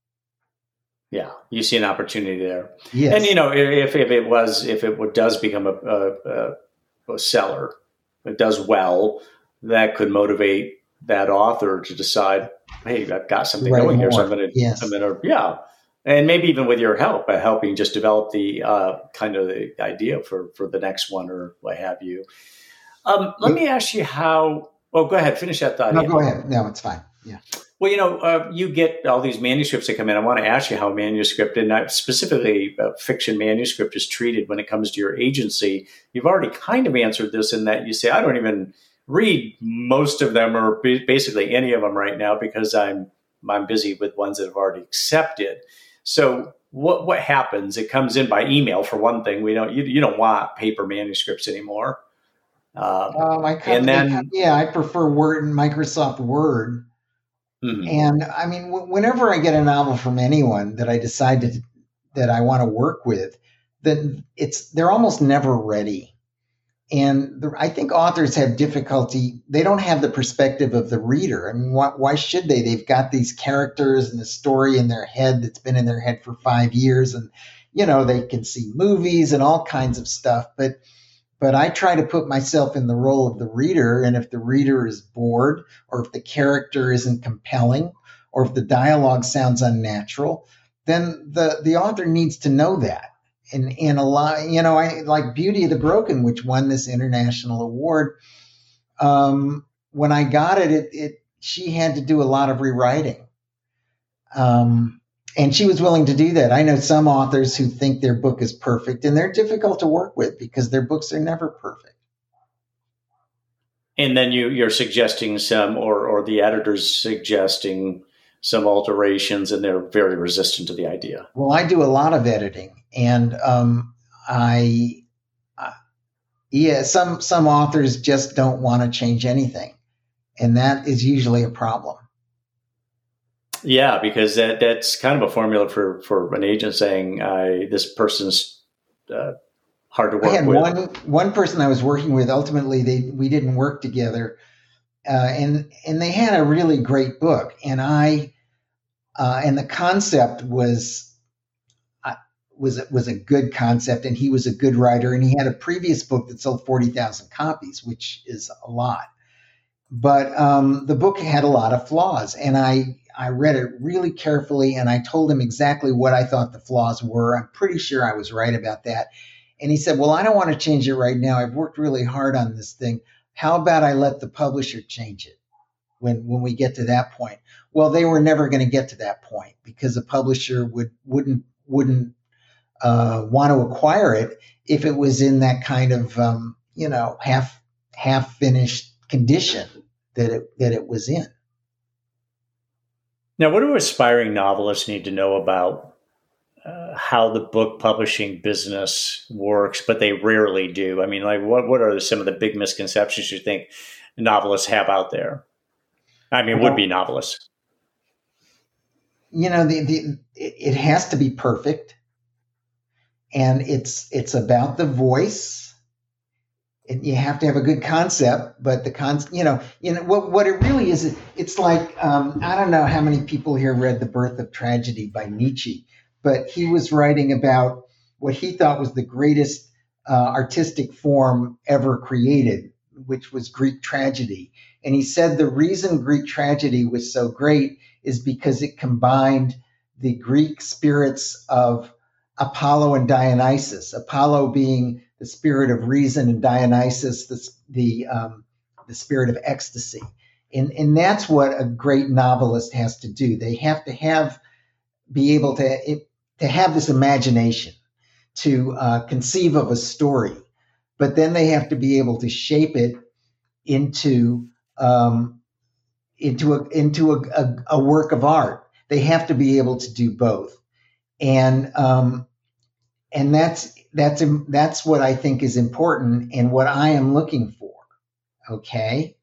Yeah, you see an opportunity there. Yes. And you know, if if it was if it does become a, a, a seller, it does well, that could motivate that author to decide, hey, I've got something Write going more. here, so I'm going to, yes. I'm going to, yeah, and maybe even with your help, uh, helping just develop the uh, kind of the idea for for the next one or what have you. Um, let me ask you how. Well, go ahead, finish that thought. No, Ian. go ahead. No, it's fine. Yeah. Well, you know, uh, you get all these manuscripts that come in. I want to ask you how manuscript, and specifically uh, fiction manuscript, is treated when it comes to your agency. You've already kind of answered this in that you say, I don't even read most of them or basically any of them right now because I'm I'm busy with ones that have already accepted. So what what happens? It comes in by email for one thing. We don't you, you don't want paper manuscripts anymore. Um, Um, I and come, they come, then, yeah, I prefer Word and Microsoft Word. mhm. And I mean, w- whenever I get a novel from anyone that I decide to, that I want to work with, then it's they're almost never ready. And the, I think authors have difficulty. They don't have the perspective of the reader. I mean, why, why should they? They've got these characters and the story in their head that's been in their head for five years, and you know they can see movies and all kinds of stuff. But but I try to put myself in the role of the reader, and if the reader is bored, or if the character isn't compelling, or if the dialogue sounds unnatural, then the the author needs to know that. And and a lot, you know, I like Beauty of the Broken, which won this international award. Um, when I got it, it, it she had to do a lot of rewriting. Um, and she was willing to do that. I know some authors who think their book is perfect, and they're difficult to work with because their books are never perfect. And then you, you're suggesting some, or, or the editor's suggesting some alterations, and they're very resistant to the idea. Well, I do a lot of editing, and um, I, uh, yeah, some some authors just don't want to change anything, and that is usually a problem. Yeah, because that that's kind of a formula for, for an agent saying, I, this person's uh, hard to work I had with. one one person I was working with. Ultimately, they we didn't work together, uh, and and they had a really great book, and I uh, and the concept was uh, was was a good concept, and he was a good writer, and he had a previous book that sold forty thousand copies, which is a lot. But um, the book had a lot of flaws, and I I read it really carefully, and I told him exactly what I thought the flaws were. I'm pretty sure I was right about that. And he said, well, I don't want to change it right now. I've worked really hard on this thing. How about I let the publisher change it when, when we get to that point? Well, they were never going to get to that point because the publisher would, wouldn't, wouldn't uh, want to acquire it if it was in that kind of, um, you know, half, half finished condition that it, that it was in. Now, what do aspiring novelists need to know about uh, how the book publishing business works, but they rarely do? I mean, like, what, what are some of the big misconceptions you think novelists have out there? I mean, would-be novelists. You know, the, the it has to be perfect, and it's it's about the voice. And you have to have a good concept, but the con, you know, you know what what it really is. It's like um, I don't know how many people here read The Birth of Tragedy by Nietzsche, but he was writing about what he thought was the greatest uh, artistic form ever created, which was Greek tragedy. And he said the reason Greek tragedy was so great is because it combined the Greek spirits of Apollo and Dionysus. Apollo being the spirit of reason, and Dionysus, the the, um, the spirit of ecstasy. And, and that's what a great novelist has to do. They have to have, be able to, it, to have this imagination to uh, conceive of a story, but then they have to be able to shape it into, um, into a, into a, a, a work of art. They have to be able to do both. And, um, and that's, That's that's what I think is important and what I am looking for. Okay.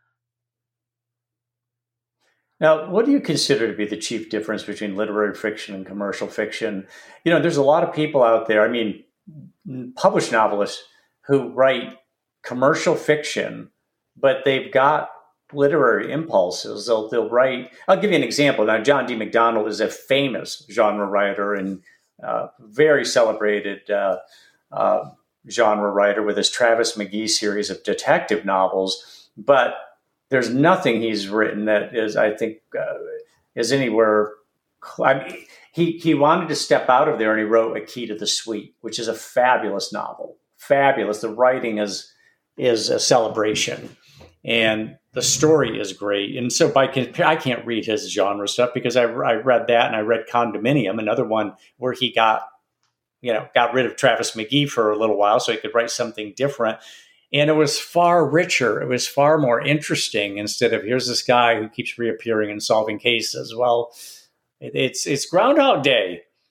Now, what do you consider to be the chief difference between literary fiction and commercial fiction? You know, there's a lot of people out there, I mean, published novelists who write commercial fiction, but they've got literary impulses. They'll, they'll write, I'll give you an example. Now, John D. MacDonald is a famous genre writer and uh, very celebrated uh, uh, genre writer with his Travis McGee series of detective novels, but there's nothing he's written that is, I think, uh, is anywhere. I mean, he he wanted to step out of there, and he wrote A Key to the Suite, which is a fabulous novel. Fabulous. The writing is is a celebration, and the story is great. And so, by I can't read his genre stuff because I I read that, and I read Condominium, another one where he got you know got rid of Travis McGee for a little while so he could write something different. And it was far richer. It was far more interesting instead of here's this guy who keeps reappearing and solving cases. Well, it, it's it's Groundhog Day.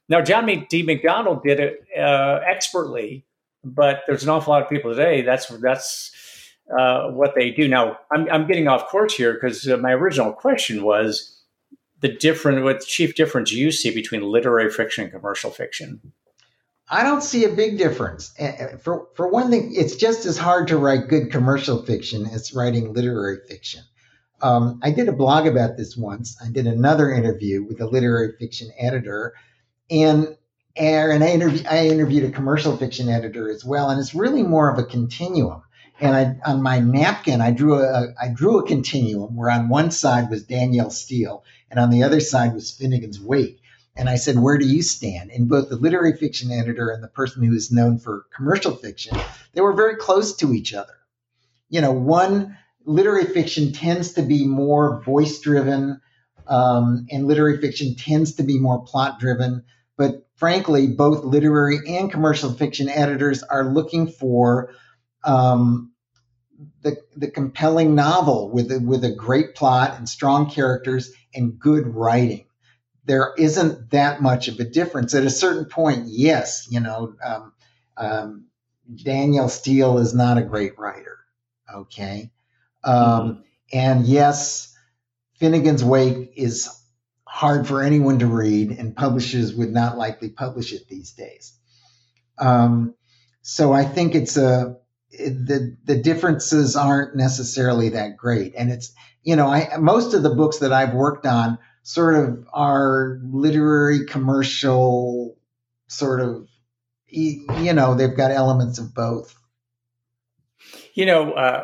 Now, John D. MacDonald did it uh, expertly, but there's an awful lot of people today. That's that's uh, what they do. Now, I'm, I'm getting off course here because uh, my original question was the different, what the chief difference you see between literary fiction and commercial fiction. I don't see a big difference. For for one thing, it's just as hard to write good commercial fiction as writing literary fiction. Um, I did a blog about this once. I did another interview with a literary fiction editor, and and I, interview, I interviewed a commercial fiction editor as well. And it's really more of a continuum. And I, on my napkin, I drew a I drew a continuum where on one side was Danielle Steel, and on the other side was Finnegan's Wake. And I said, where do you stand? And both the literary fiction editor and the person who is known for commercial fiction, they were very close to each other. You know, one literary fiction tends to be more voice-driven, um, and literary fiction tends to be more plot-driven. But frankly, both literary and commercial fiction editors are looking for um, the the compelling novel with a, with a great plot and strong characters and good writing. There isn't that much of a difference. At a certain point, yes, you know, um, um, Danielle Steel is not a great writer, okay? Um, mm-hmm. And yes, Finnegan's Wake is hard for anyone to read, and publishers would not likely publish it these days. Um, so I think it's a it, the the differences aren't necessarily that great, and it's you know I most of the books that I've worked on sort of are literary commercial sort of, you know, they've got elements of both. You know, uh,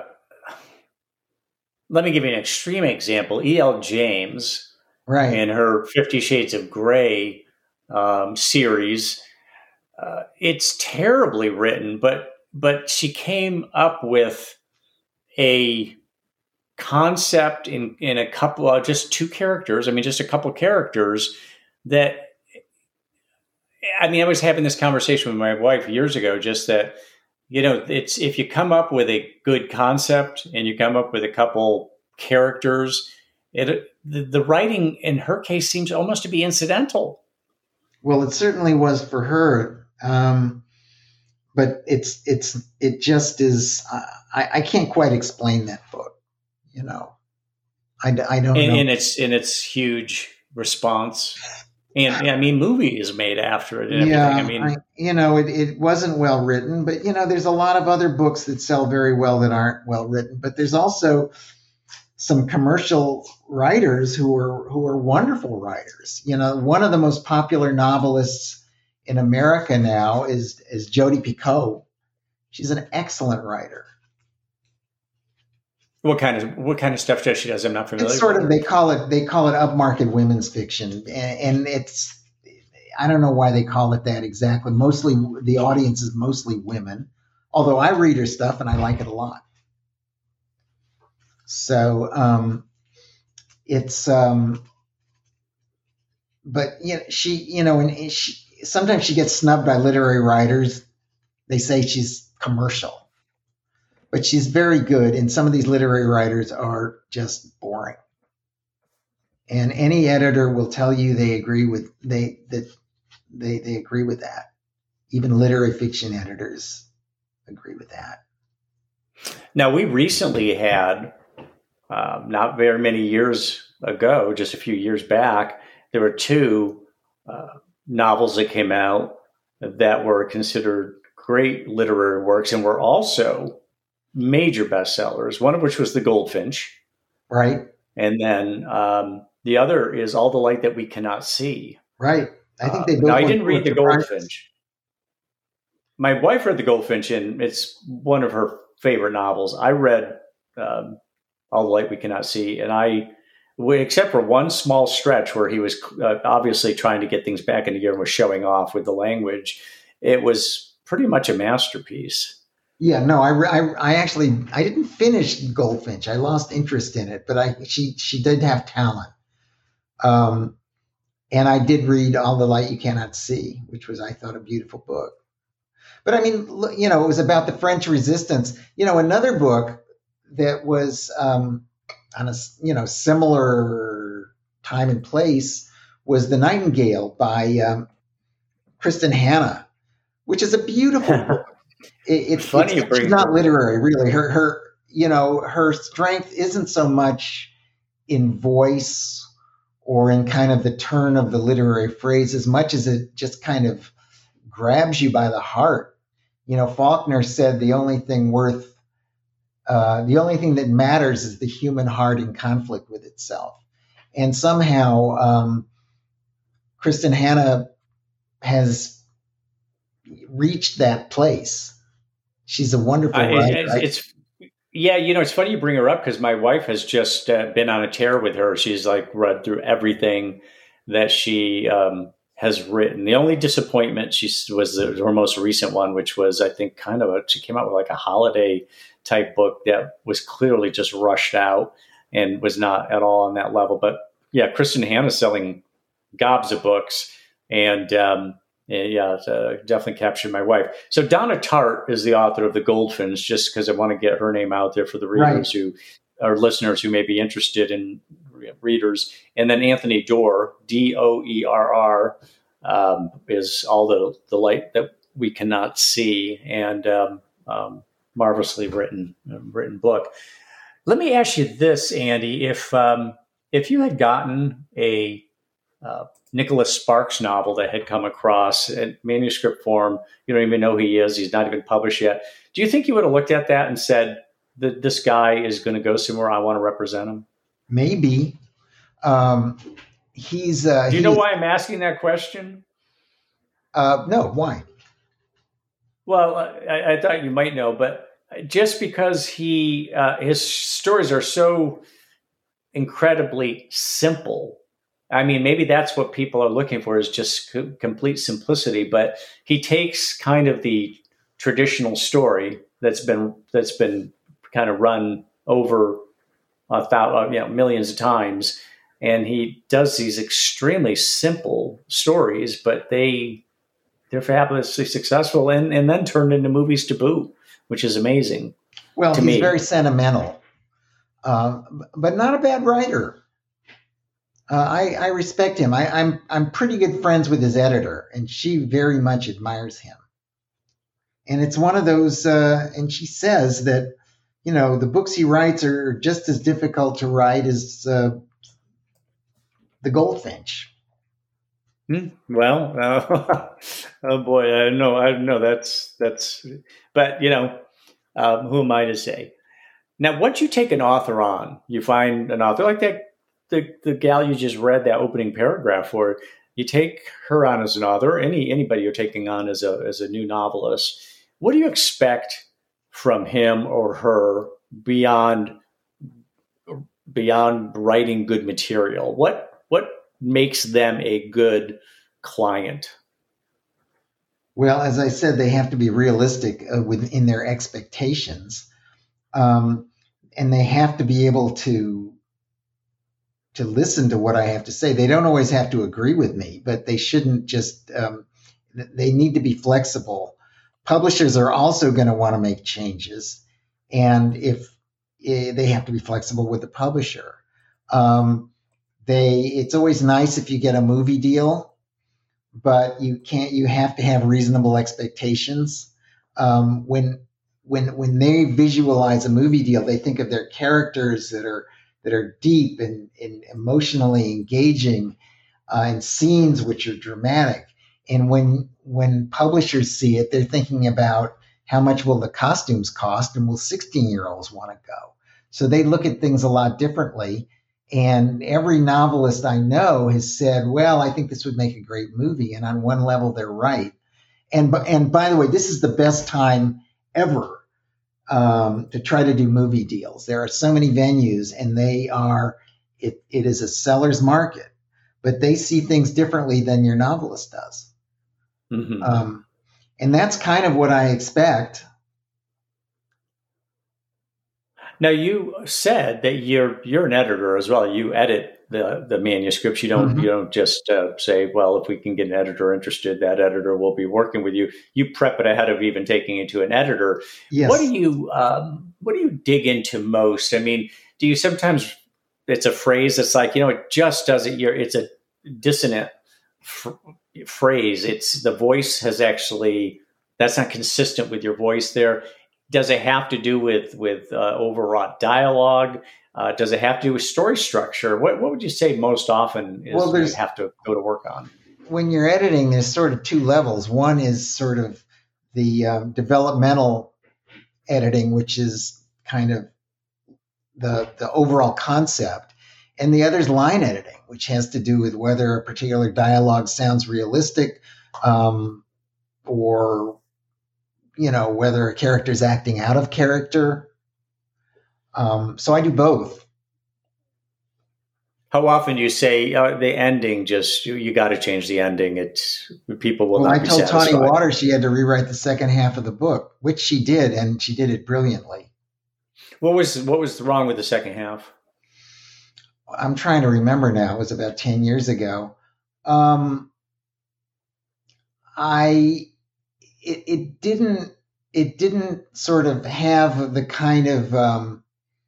let me give you an extreme example. E L. James, right, in her Fifty Shades of Grey um, series, uh, it's terribly written, but but she came up with a concept in, in a couple of just two characters. I mean, just a couple of characters that, I mean, I was having this conversation with my wife years ago, just that, you know, it's, if you come up with a good concept and you come up with a couple characters, it, the, the writing in her case seems almost to be incidental. Well, it certainly was for her. Um, but it's, it's, it just is, uh, I, I can't quite explain that book. You know, I, I don't and, know. And it's in its huge response. And I mean, movie is made after it and yeah, everything. I mean, I, you know, it, it wasn't well written, but, you know, there's a lot of other books that sell very well that aren't well written. But there's also some commercial writers who are who are wonderful writers. You know, one of the most popular novelists in America now is, is Jodi Picoult. She's an excellent writer. What kind of what kind of stuff does she does? I'm not familiar. It's sort with of they call it they call it upmarket women's fiction, and, and it's I don't know why they call it that exactly. Mostly the audience is mostly women, although I read her stuff and I like it a lot. So um, it's um, but you know she you know and she, sometimes she gets snubbed by literary writers. They say she's commercial. But she's very good, and some of these literary writers are just boring. And any editor will tell you they agree with they that they they agree with that. Even literary fiction editors agree with that. Now, we recently had, um, not very many years ago, just a few years back, there were two uh, novels that came out that were considered great literary works and were also major bestsellers, one of which was The Goldfinch. Right. And then um, the other is All the Light That We Cannot See. Right. I think they uh, both. Now, I didn't read The Goldfinch. Price. My wife read The Goldfinch, and it's one of her favorite novels. I read um, All the Light We Cannot See, and I, except for one small stretch where he was uh, obviously trying to get things back into gear and was showing off with the language, it was pretty much a masterpiece. Yeah, no, I, I, I actually, I didn't finish Goldfinch. I lost interest in it, but I, she, she did have talent. Um, and I did read All the Light You Cannot See, which was, I thought, a beautiful book. But I mean, you know, it was about the French Resistance. You know, another book that was um, on a, you know, similar time and place was The Nightingale by um, Kristen Hanna, which is a beautiful book. It, it's Funny it's, you bring she's not literary, really. Her her you know her strength isn't so much in voice or in kind of the turn of the literary phrase as much as it just kind of grabs you by the heart. You know, Faulkner said the only thing worth, uh, the only thing that matters is the human heart in conflict with itself. And somehow, um, Kristen Hanna has reached that place. She's a wonderful Uh, writer. it's, it's yeah, you know, it's funny you bring her up because my wife has just uh, been on a tear with her. She's like read through everything that she um, has written. The only disappointment she was the, her most recent one, which was I think kind of a, she came out with like a holiday type book that was clearly just rushed out and was not at all on that level. But yeah, Kristen Hanna's selling gobs of books, and um, yeah, uh, definitely captured my wife. So Donna Tartt is the author of The Goldfinch, just because I want to get her name out there for the readers right. who are listeners who may be interested in readers. And then Anthony Doerr, D O E R R, um, is All the, the Light That We Cannot See, and um, um, marvelously written uh, written book. Let me ask you this, Andy: if um, if you had gotten a uh, Nicholas Sparks novel that had come across in manuscript form, you don't even know who he is, he's not even published yet, do you think you would have looked at that and said, this guy is going to go somewhere, I want to represent him? Maybe. Um, he's. Uh, do you he's, know why I'm asking that question? Uh, no, why? Well, I, I thought you might know, but just because he uh, his stories are so incredibly simple. I mean, maybe that's what people are looking for, is just co- complete simplicity. But he takes kind of the traditional story that's been that's been kind of run over a thousand, you know, millions of times, and he does these extremely simple stories, but they they're fabulously successful, and and then turned into movies to boot, which is amazing. Well, to he's me. very sentimental, uh, but not a bad writer. Uh, I, I respect him. I, I'm I'm pretty good friends with his editor, and she very much admires him. And it's one of those, uh, and she says that, you know, the books he writes are just as difficult to write as uh, The Goldfinch. Hmm. Well, uh, oh boy, I know, I know that's that's, but you know, um, who am I to say? Now, once you take an author on, you find an author like that. The, the gal you just read that opening paragraph for, you take her on as an author, any anybody you're taking on as a as a new novelist. What do you expect from him or her beyond beyond writing good material? What what makes them a good client? Well, as I said, they have to be realistic uh, within their expectations, um, and they have to be able to to listen to what I have to say. They don't always have to agree with me, but they shouldn't just, um, they need to be flexible. Publishers are also going to want to make changes. And if eh, they have to be flexible with the publisher, um, they, it's always nice if you get a movie deal, but you can't, you have to have reasonable expectations. Um, when, when, when they visualize a movie deal, they think of their characters that are, that are deep and, and emotionally engaging, uh, and scenes which are dramatic. And when when publishers see it, they're thinking about how much will the costumes cost and will sixteen-year-olds want to go? So they look at things a lot differently. And every novelist I know has said, well, I think this would make a great movie. And on one level, they're right. And, and by the way, this is the best time ever Um, to try to do movie deals. There are so many venues, and they are, it, it is a seller's market, but they see things differently than your novelist does. Mm-hmm. Um, and that's kind of what I expect. Now, you said that you're you're an editor as well. You edit the the manuscripts. You don't mm-hmm. you don't just uh, say, well, if we can get an editor interested, that editor will be working with you. You prep it ahead of even taking it to an editor. Yes. What do you um, what do you dig into most? I mean, do you sometimes, it's a phrase that's like, you know, it just doesn't. You're it's a dissonant f- phrase. It's the voice has actually, that's not consistent with your voice there. Does it have to do with, with uh, overwrought dialogue? Uh, does it have to do with story structure? What, what would you say most often is Well, you there's have to go to work on? when you're editing, there's sort of two levels. One is sort of the um, developmental editing, which is kind of the the overall concept, and the other is line editing, which has to do with whether a particular dialogue sounds realistic, um, or you know whether a character is acting out of character. Um, so I do both. How often do you say uh, the ending? Just you, you got to change the ending. It's people will Well, not I be told satisfied. Tawny Waters she had to rewrite the second half of the book, which she did, and she did it brilliantly. What was what was wrong with the second half? I'm trying to remember now. It was about ten years ago. Um, I it, it didn't it didn't sort of have the kind of um,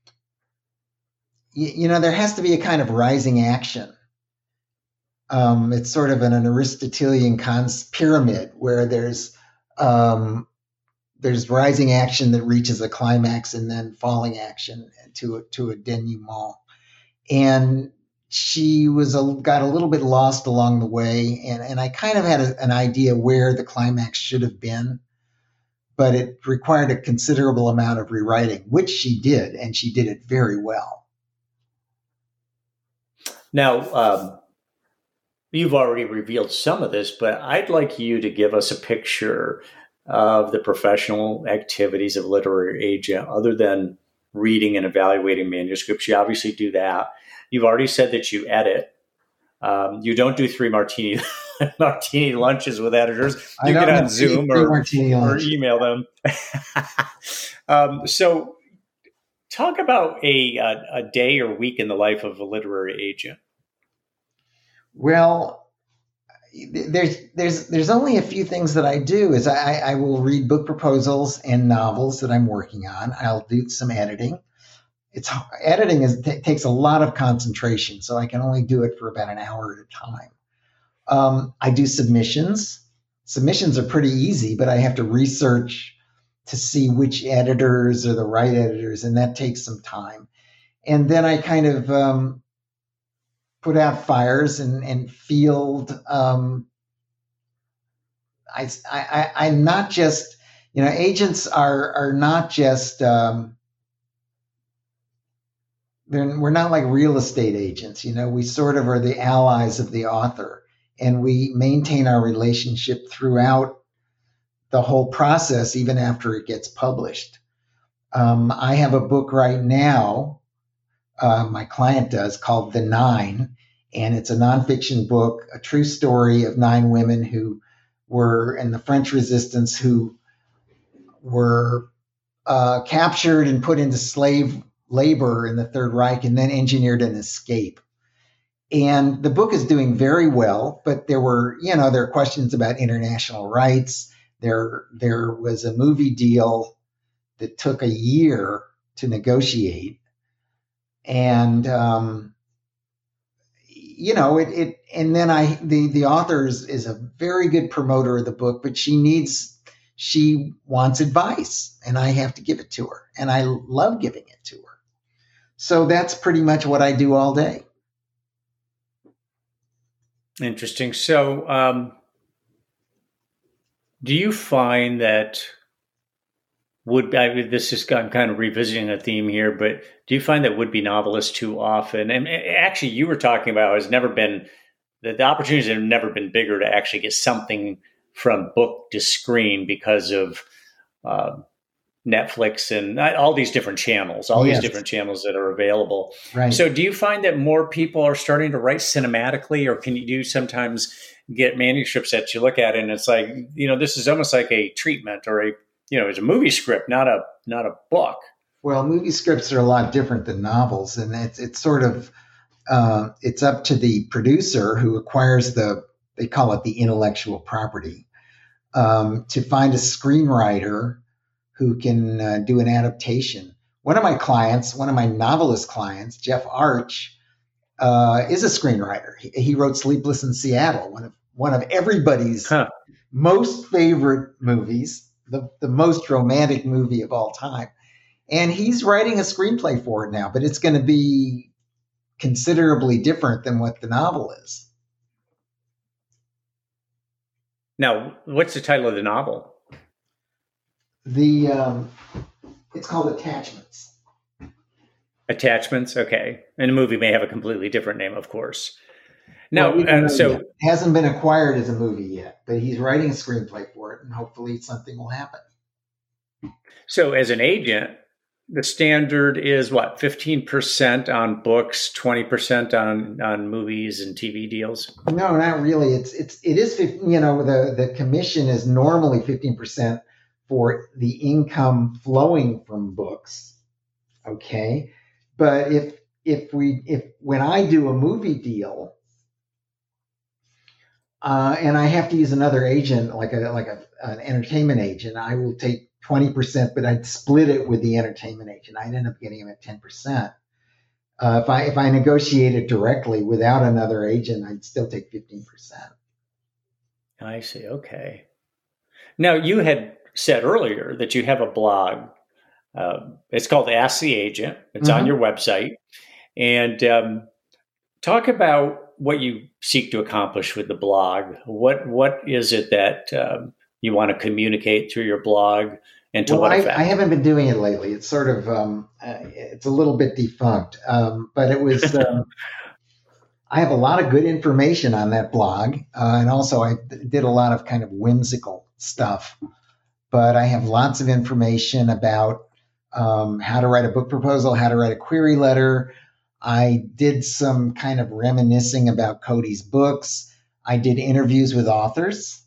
you, you know there has to be a kind of rising action. Um, it's sort of an, an Aristotelian cons- pyramid where there's um, there's rising action that reaches a climax and then falling action to a, to a denouement. And she was a, got a little bit lost along the way, and, and I kind of had a, an idea where the climax should have been, but it required a considerable amount of rewriting, which she did, and she did it very well. Now, um, you've already revealed some of this, but I'd like you to give us a picture of the professional activities of a literary agent other than reading and evaluating manuscripts. You obviously do that. You've already said that you edit. Um, you don't do three martini martini lunches with editors. You get on Zoom or, or email them. um, so talk about a, a, a day or week in the life of a literary agent. Well, there's there's there's only a few things that I do. Is I, I will read book proposals and novels that I'm working on. I'll do some editing. It's editing is t- takes a lot of concentration, so I can only do it for about an hour at a time. Um, I do submissions. Submissions are pretty easy, but I have to research to see which editors are the right editors, and that takes some time. And then I kind of um, put out fires and, and field. Um, I, I, I'm not just, you know, agents are are not just. Um, They're, we're not like real estate agents, you know, we sort of are the allies of the author, and we maintain our relationship throughout the whole process, even after it gets published. Um, I have a book right now, uh, my client does, called The Nine, and it's a nonfiction book, a true story of nine women who were in the French Resistance, who were uh, captured and put into slave labor in the Third Reich and then engineered an escape. And the book is doing very well, but there were, you know, there are questions about international rights. There, there was a movie deal that took a year to negotiate. And, um, you know, it, it, and then I, the, the author is, is a very good promoter of the book, but she needs, she wants advice, and I have to give it to her. And I love giving it to her. So that's pretty much what I do all day. Interesting. So um, do you find that would I, this is I'm kind of revisiting a theme here, but do you find that would-be novelists too often, and actually you were talking about has never been, the, the opportunities have never been bigger to actually get something from book to screen because of uh, Netflix and all these different channels, all yes. these different channels that are available. Right. So do you find that more people are starting to write cinematically, or can you do sometimes get manuscripts that you look at and it's like, you know, this is almost like a treatment or a, you know, it's a movie script, not a, not a book. Well, movie scripts are a lot different than novels. And it's, it's sort of, uh, it's up to the producer who acquires the, they call it the intellectual property, um, to find a screenwriter who can uh, do an adaptation. One of my clients, one of my novelist clients, Jeff Arch, uh, is a screenwriter. He, he wrote Sleepless in Seattle, one of one of everybody's Huh. most favorite movies, the, the most romantic movie of all time. And he's writing a screenplay for it now, but it's going to be considerably different than what the novel is. Now, what's the title of the novel? The um, it's called Attachments. Attachments, okay. And the movie may have a completely different name, of course. Now, well, uh, so yet. It hasn't been acquired as a movie yet, but he's writing a screenplay for it, and hopefully something will happen. So, as an agent, the standard is what, fifteen percent on books, twenty percent on, on movies and T V deals? No, not really. It's it's it is you know the the commission is normally fifteen percent for the income flowing from books. Okay, but if if we if when I do a movie deal, uh, and I have to use another agent like a like a an entertainment agent, I will take twenty percent, but I'd split it with the entertainment agent. I'd end up getting him at ten percent. Uh, if I if I negotiate it directly without another agent, I'd still take fifteen percent. I see. Okay. Now, you had said earlier that you have a blog. Uh, it's called Ask the Agent. It's mm-hmm. on your website. And um, talk about what you seek to accomplish with the blog. What What is it that um, you want to communicate through your blog? And to well, what I, effect? I haven't been doing it lately. It's sort of, um, uh, it's a little bit defunct. Um, but it was, um, I have a lot of good information on that blog. Uh, and also I did a lot of kind of whimsical stuff. But I have lots of information about um, how to write a book proposal, how to write a query letter. I did some kind of reminiscing about Cody's books. I did interviews with authors.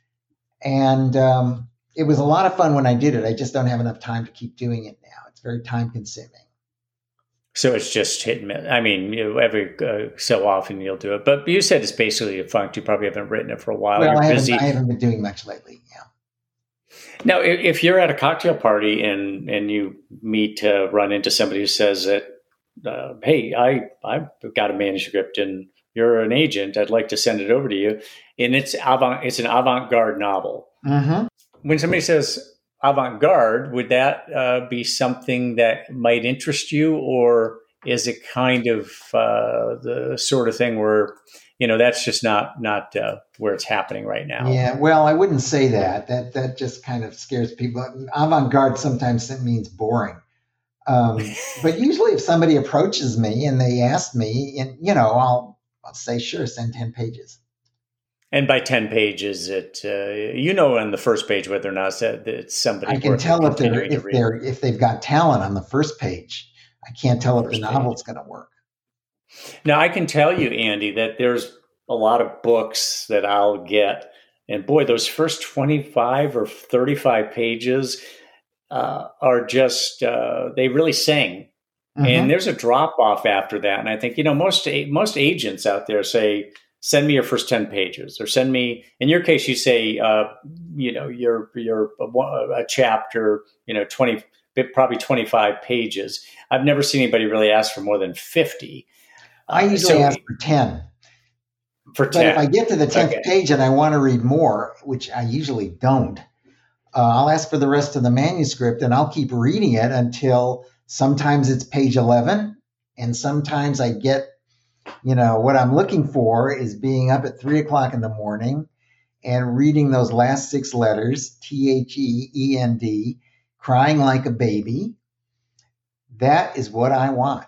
And um, it was a lot of fun when I did it. I just don't have enough time to keep doing it now. It's very time consuming. So it's just hit and miss. I mean, you know, every uh, so often you'll do it. But you said it's basically defunct. You probably haven't written it for a while. Well, You're I haven't, busy. I haven't been doing much lately, yeah. Now, if you're at a cocktail party and, and you meet uh, run into somebody who says that, uh, hey, I, I've got a manuscript and you're an agent, I'd like to send it over to you. And it's avant, it's an avant-garde novel. Mm-hmm. When somebody says avant-garde, would that uh, be something that might interest you? Or is it kind of uh, the sort of thing where, you know, that's just not not uh, where it's happening right now? Yeah, well, I wouldn't say that. That that just kind of scares people. Avant-garde sometimes means boring. Um, but usually if somebody approaches me and they ask me, and you know, I'll I'll say, sure, send ten pages. And by ten pages, it uh, you know on the first page whether or not it's somebody. I can tell if they're if they're if they've got talent on the first page. I can't tell if the novel's going to work. Now, I can tell you, Andy, that there's a lot of books that I'll get. And boy, those first twenty-five or thirty-five pages uh, are just, uh, they really sing. Mm-hmm. And there's a drop off after that. And I think, you know, most most agents out there say, send me your first ten pages, or send me, in your case, you say, uh, you know, your, your a, a chapter, you know, twenty, probably twenty-five pages. I've never seen anybody really ask for more than fifty. I usually so, ask for ten. For ten. But if I get to the tenth okay. page and I want to read more, which I usually don't, uh, I'll ask for the rest of the manuscript and I'll keep reading it until sometimes it's page eleven. And sometimes I get, you know, what I'm looking for is being up at three o'clock in the morning and reading those last six letters, T H E E N D, crying like a baby. That is what I want.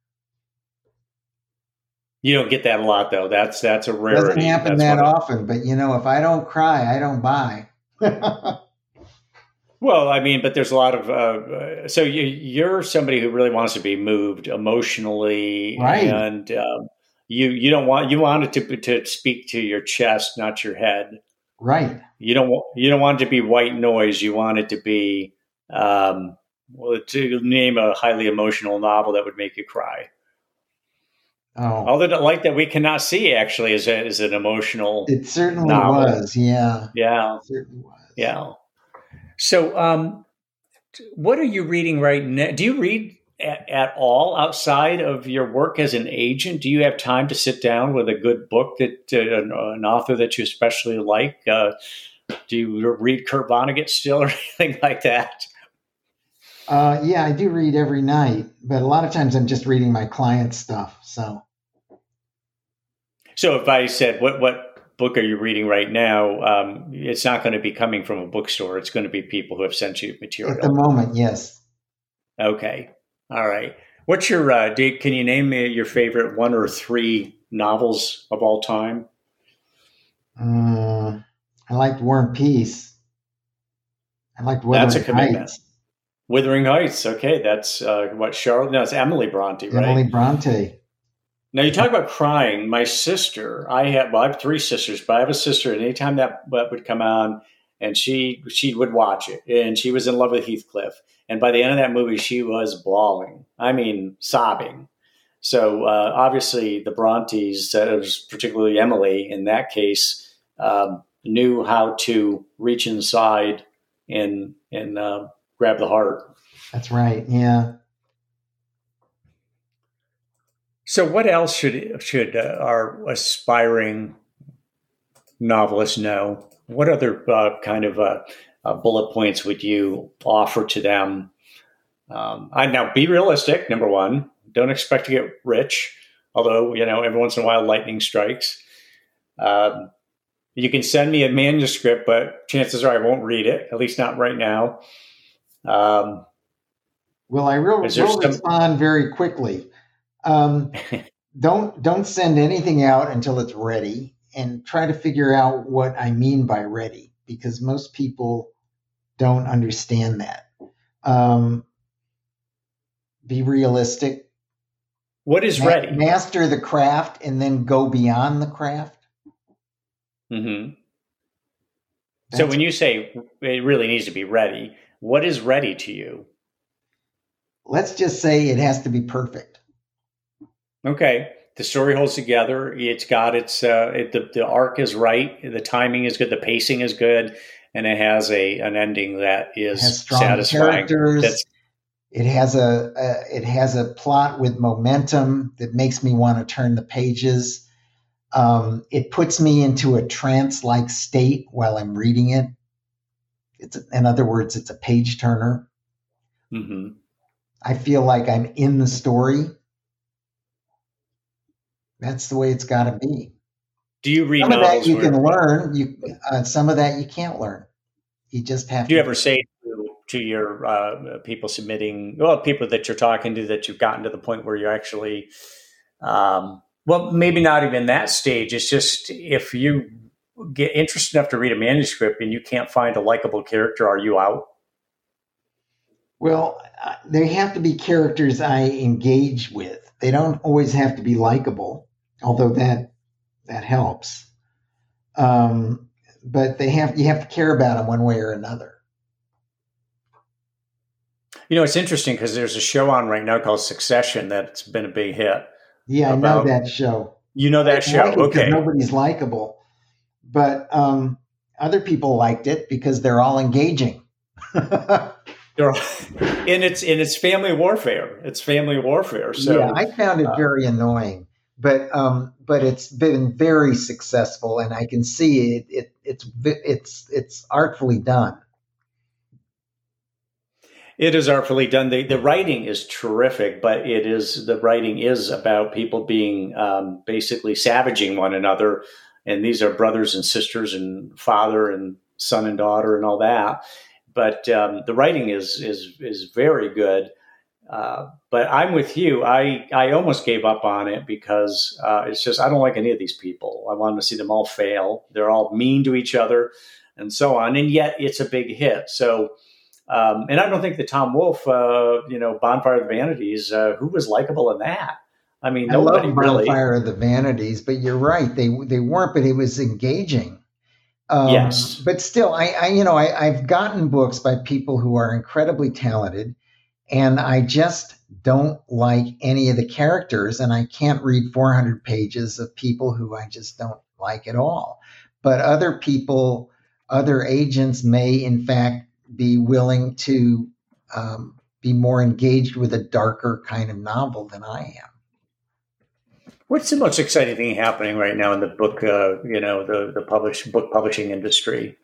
You don't get that a lot, though. That's that's a rarity. Doesn't happen that's that often, but you know, if I don't cry, I don't buy. Well, I mean, but there's a lot of uh, so you, you're somebody who really wants to be moved emotionally, right? And um, you you don't want you want it to to speak to your chest, not your head, right? You don't want you don't want it to be white noise. You want it to be um, well, to name a highly emotional novel that would make you cry. Oh, although the light that we cannot see actually is a, is an emotional. It certainly novel. was, yeah, yeah, it certainly was, yeah. So, um, what are you reading right now? Do you read at, at all outside of your work as an agent? Do you have time to sit down with a good book that uh, an, an author that you especially like? Uh, do you read Kurt Vonnegut still or anything like that? Uh, yeah, I do read every night, but a lot of times I'm just reading my client stuff. So, so if I said, "What what book are you reading right now?" Um, it's not going to be coming from a bookstore. It's going to be people who have sent you material. At the moment, yes. Okay, all right. What's your? Uh, do, can you name me your favorite one or three novels of all time? Uh, I liked War and Peace. I liked Wuthering That's a commitment. Heights. Wuthering Heights. Okay, that's uh, what Charlotte. No, it's Emily Bronte, right? Emily Bronte. Now you talk about crying. My sister, I have. Well, I have three sisters, but I have a sister, and anytime that, that would come on, and she she would watch it, and she was in love with Heathcliff, and by the end of that movie, she was bawling. I mean, sobbing. So uh, obviously, the Brontes, uh, particularly Emily, in that case, um, knew how to reach inside and and. Uh, grab the heart. That's right. Yeah. So, what else should should uh, our aspiring novelists know? What other uh, kind of uh, uh, bullet points would you offer to them? Um, I now be realistic. Number one, don't expect to get rich. Although you know, every once in a while, lightning strikes. Um, you can send me a manuscript, but chances are I won't read it. At least not right now. Um, well, I will, will some... respond very quickly. Um, don't don't send anything out until it's ready, and try to figure out what I mean by ready, because most people don't understand that. Um, be realistic. What is Ma- ready? Master the craft, and then go beyond the craft. Mm-hmm. So when you say it really needs to be ready, what is ready to you? Let's just say it has to be perfect. Okay. The story holds together. It's got its, uh, it, the, the arc is right. The timing is good. The pacing is good. And it has a an ending that is it has strong satisfying. Characters. That's, it has a, a it has a plot with momentum that makes me want to turn the pages. Um, it puts me into a trance-like state while I'm reading it. It's, in other words, it's a page turner. Mm-hmm. I feel like I'm in the story. That's the way it's got to be. Do you read some novels? Some of that you where, can learn. You uh, some of that you can't learn. You just have. Do you to ever say to, to your uh, people submitting, well, people that you're talking to, that you've gotten to the point where you're actually, um, well, maybe not even that stage. It's just if you get interested enough to read a manuscript and you can't find a likable character, are you out? Well, uh, they have to be characters I engage with. They don't always have to be likable, although that that helps. Um, but they have you have to care about them one way or another. You know, it's interesting because there's a show on right now called Succession that's been a big hit. Yeah, I know that show. You know that show, like okay? Nobody's likable, but um, other people liked it because they're all engaging. They're all, and it's and it's family warfare. It's family warfare. So yeah, I found it uh, very annoying, but um, but it's been very successful, and I can see it. It it's it's it's artfully done. It is artfully done. The the writing is terrific, but it is the writing is about people being um, basically savaging one another, and these are brothers and sisters and father and son and daughter and all that. But um, the writing is is is very good. Uh, but I'm with you. I I almost gave up on it because uh, it's just I don't like any of these people. I wanted to see them all fail. They're all mean to each other, and so on. And yet it's a big hit. So. Um, and I don't think that Tom Wolfe, uh, you know, Bonfire of the Vanities, uh, who was likable in that? I mean, I nobody love really. Bonfire of the Vanities, but you're right. They they weren't, but it was engaging. Um, yes. But still, I, I you know, I, I've gotten books by people who are incredibly talented, and I just don't like any of the characters, and I can't read four hundred pages of people who I just don't like at all. But other people, other agents may, in fact, be willing to um, be more engaged with a darker kind of novel than I am. What's the most exciting thing happening right now in the book, uh, you know, the, the publish, book publishing industry?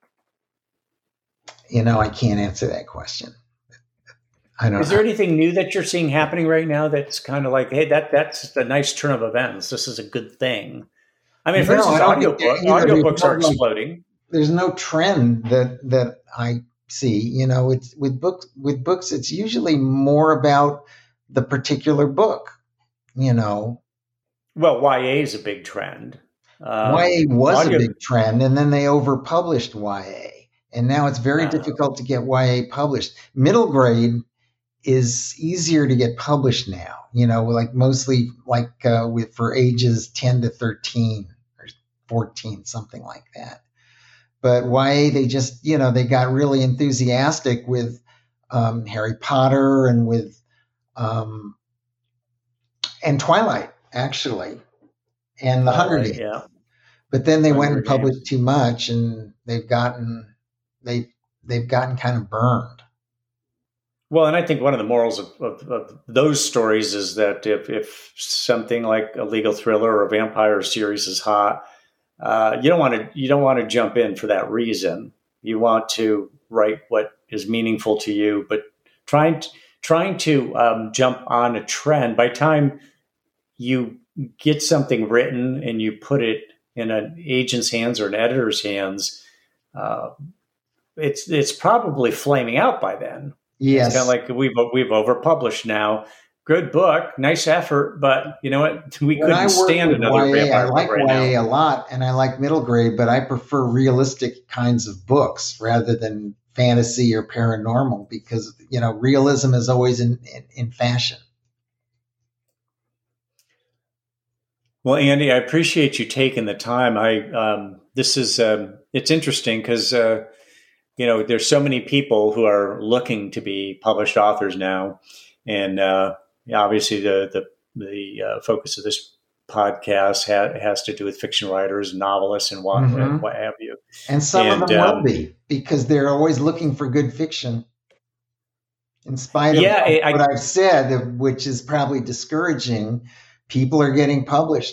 You know, I can't answer that question. I don't Is there anything new that you're seeing happening right now that's kind of like, hey, that that's a nice turn of events. This is a good thing. I mean, for no, instance, audiobook, you know, audiobooks are no, exploding. There's no trend that that I see. You know, it's with books. With books, it's usually more about the particular book. You know, well, Y A is a big trend. Um, Y A was audio- a big trend, and then they overpublished Y A, and now it's very uh, difficult to get Y A published. Middle grade is easier to get published now, you know, like mostly like uh, with for ages ten to thirteen or fourteen, something like that. But Y A, they just, you know, they got really enthusiastic with um, Harry Potter and with um, and Twilight, actually, and the Hunger Games. Yeah. But then they Hunger went and Games. published too much, and they've gotten they they've gotten kind of burned. Well, and I think one of the morals of, of, of those stories is that if, if something like a legal thriller or a vampire series is hot, uh, you don't want to you don't want to jump in for that reason. You want to write what is meaningful to you, but trying to, trying to um, jump on a trend. By the time you get something written and you put it in an agent's hands or an editor's hands, uh, it's it's probably flaming out by then. Yes. It's kind of like we've we've overpublished now. Good book, nice effort, but you know what? We when couldn't stand another Y A, vampire I like book right Y A now. a lot, and I like middle grade, but I prefer realistic kinds of books rather than fantasy or paranormal because you know realism is always in in, in fashion. Well, Andy, I appreciate you taking the time. I um, this is um, it's interesting because. Uh, You know, there's so many people who are looking to be published authors now, and uh, obviously the the the uh, focus of this podcast ha- has to do with fiction writers, novelists, and what, mm-hmm. and what have you. And some and, of them um, will be because they're always looking for good fiction. In spite of yeah, what I, I've said, which is probably discouraging, people are getting published.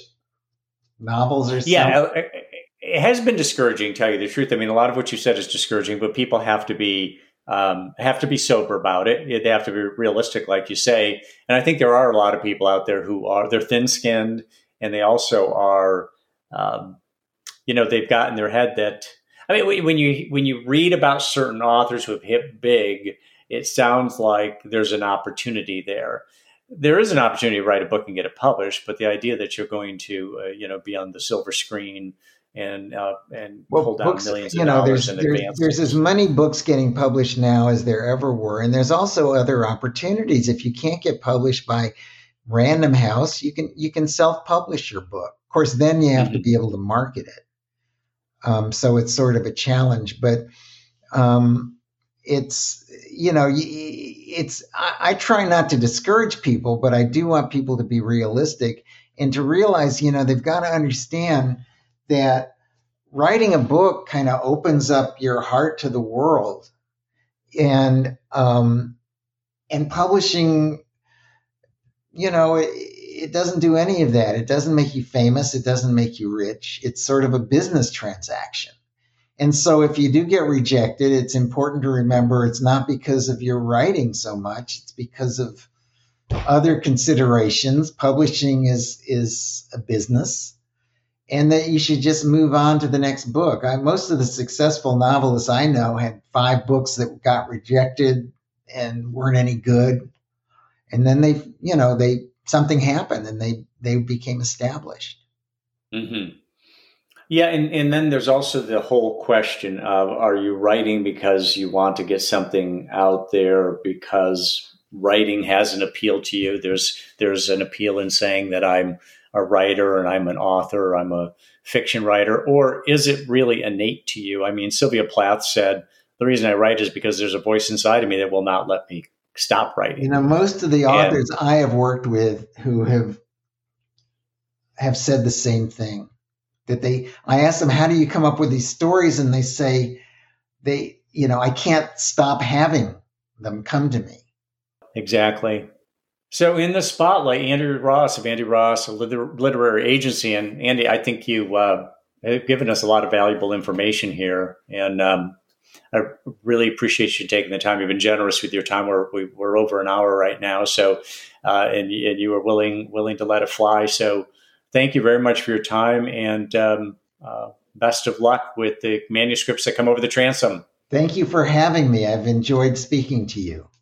Novels are yeah. I, It has been discouraging, to tell you the truth. I mean, a lot of what you said is discouraging, but people have to be um, have to be sober about it. They have to be realistic, like you say. And I think there are a lot of people out there who are they're thin-skinned, and they also are, um, you know, they've got in their head that. I mean, when you when you read about certain authors who have hit big, it sounds like there's an opportunity there. There is an opportunity to write a book and get it published, but the idea that you're going to, uh, you know, be on the silver screen and uh, and well, pull down books, millions you of know, dollars there's, in there's, advance. There's as many books getting published now as there ever were. And there's also other opportunities. If you can't get published by Random House, you can you can self-publish your book. Of course, then you have mm-hmm. to be able to market it. Um, so it's sort of a challenge. But um, it's, you know, it's I, I try not to discourage people, but I do want people to be realistic and to realize, you know, they've got to understand that writing a book kind of opens up your heart to the world, and um, and publishing, you know, it, it doesn't do any of that. It doesn't make you famous. It doesn't make you rich. It's sort of a business transaction. And so if you do get rejected, it's important to remember it's not because of your writing so much. It's because of other considerations. Publishing is is a business. And that you should just move on to the next book. I, most of the successful novelists I know had five books that got rejected and weren't any good. And then they, you know, they something happened and they they became established. Mm-hmm. Yeah, and, and then there's also the whole question of, are you writing because you want to get something out there because writing has an appeal to you? There's there's an appeal in saying that I'm a writer and I'm an author, I'm a fiction writer, or is it really innate to you? I mean, Sylvia Plath said, the reason I write is because there's a voice inside of me that will not let me stop writing. You know, most of the authors and, I have worked with who have have said the same thing. That they, I ask them, how do you come up with these stories? And they say, they, you know, I can't stop having them come to me. Exactly. So in the spotlight, Andy Ross of Andy Ross, a liter- literary agency. And Andy, I think you uh, have given us a lot of valuable information here. And um, I really appreciate you taking the time. You've been generous with your time. We're, we, we're over an hour right now. So, uh, and, and you were willing, willing to let it fly. So thank you very much for your time, and um, uh, best of luck with the manuscripts that come over the transom. Thank you for having me. I've enjoyed speaking to you.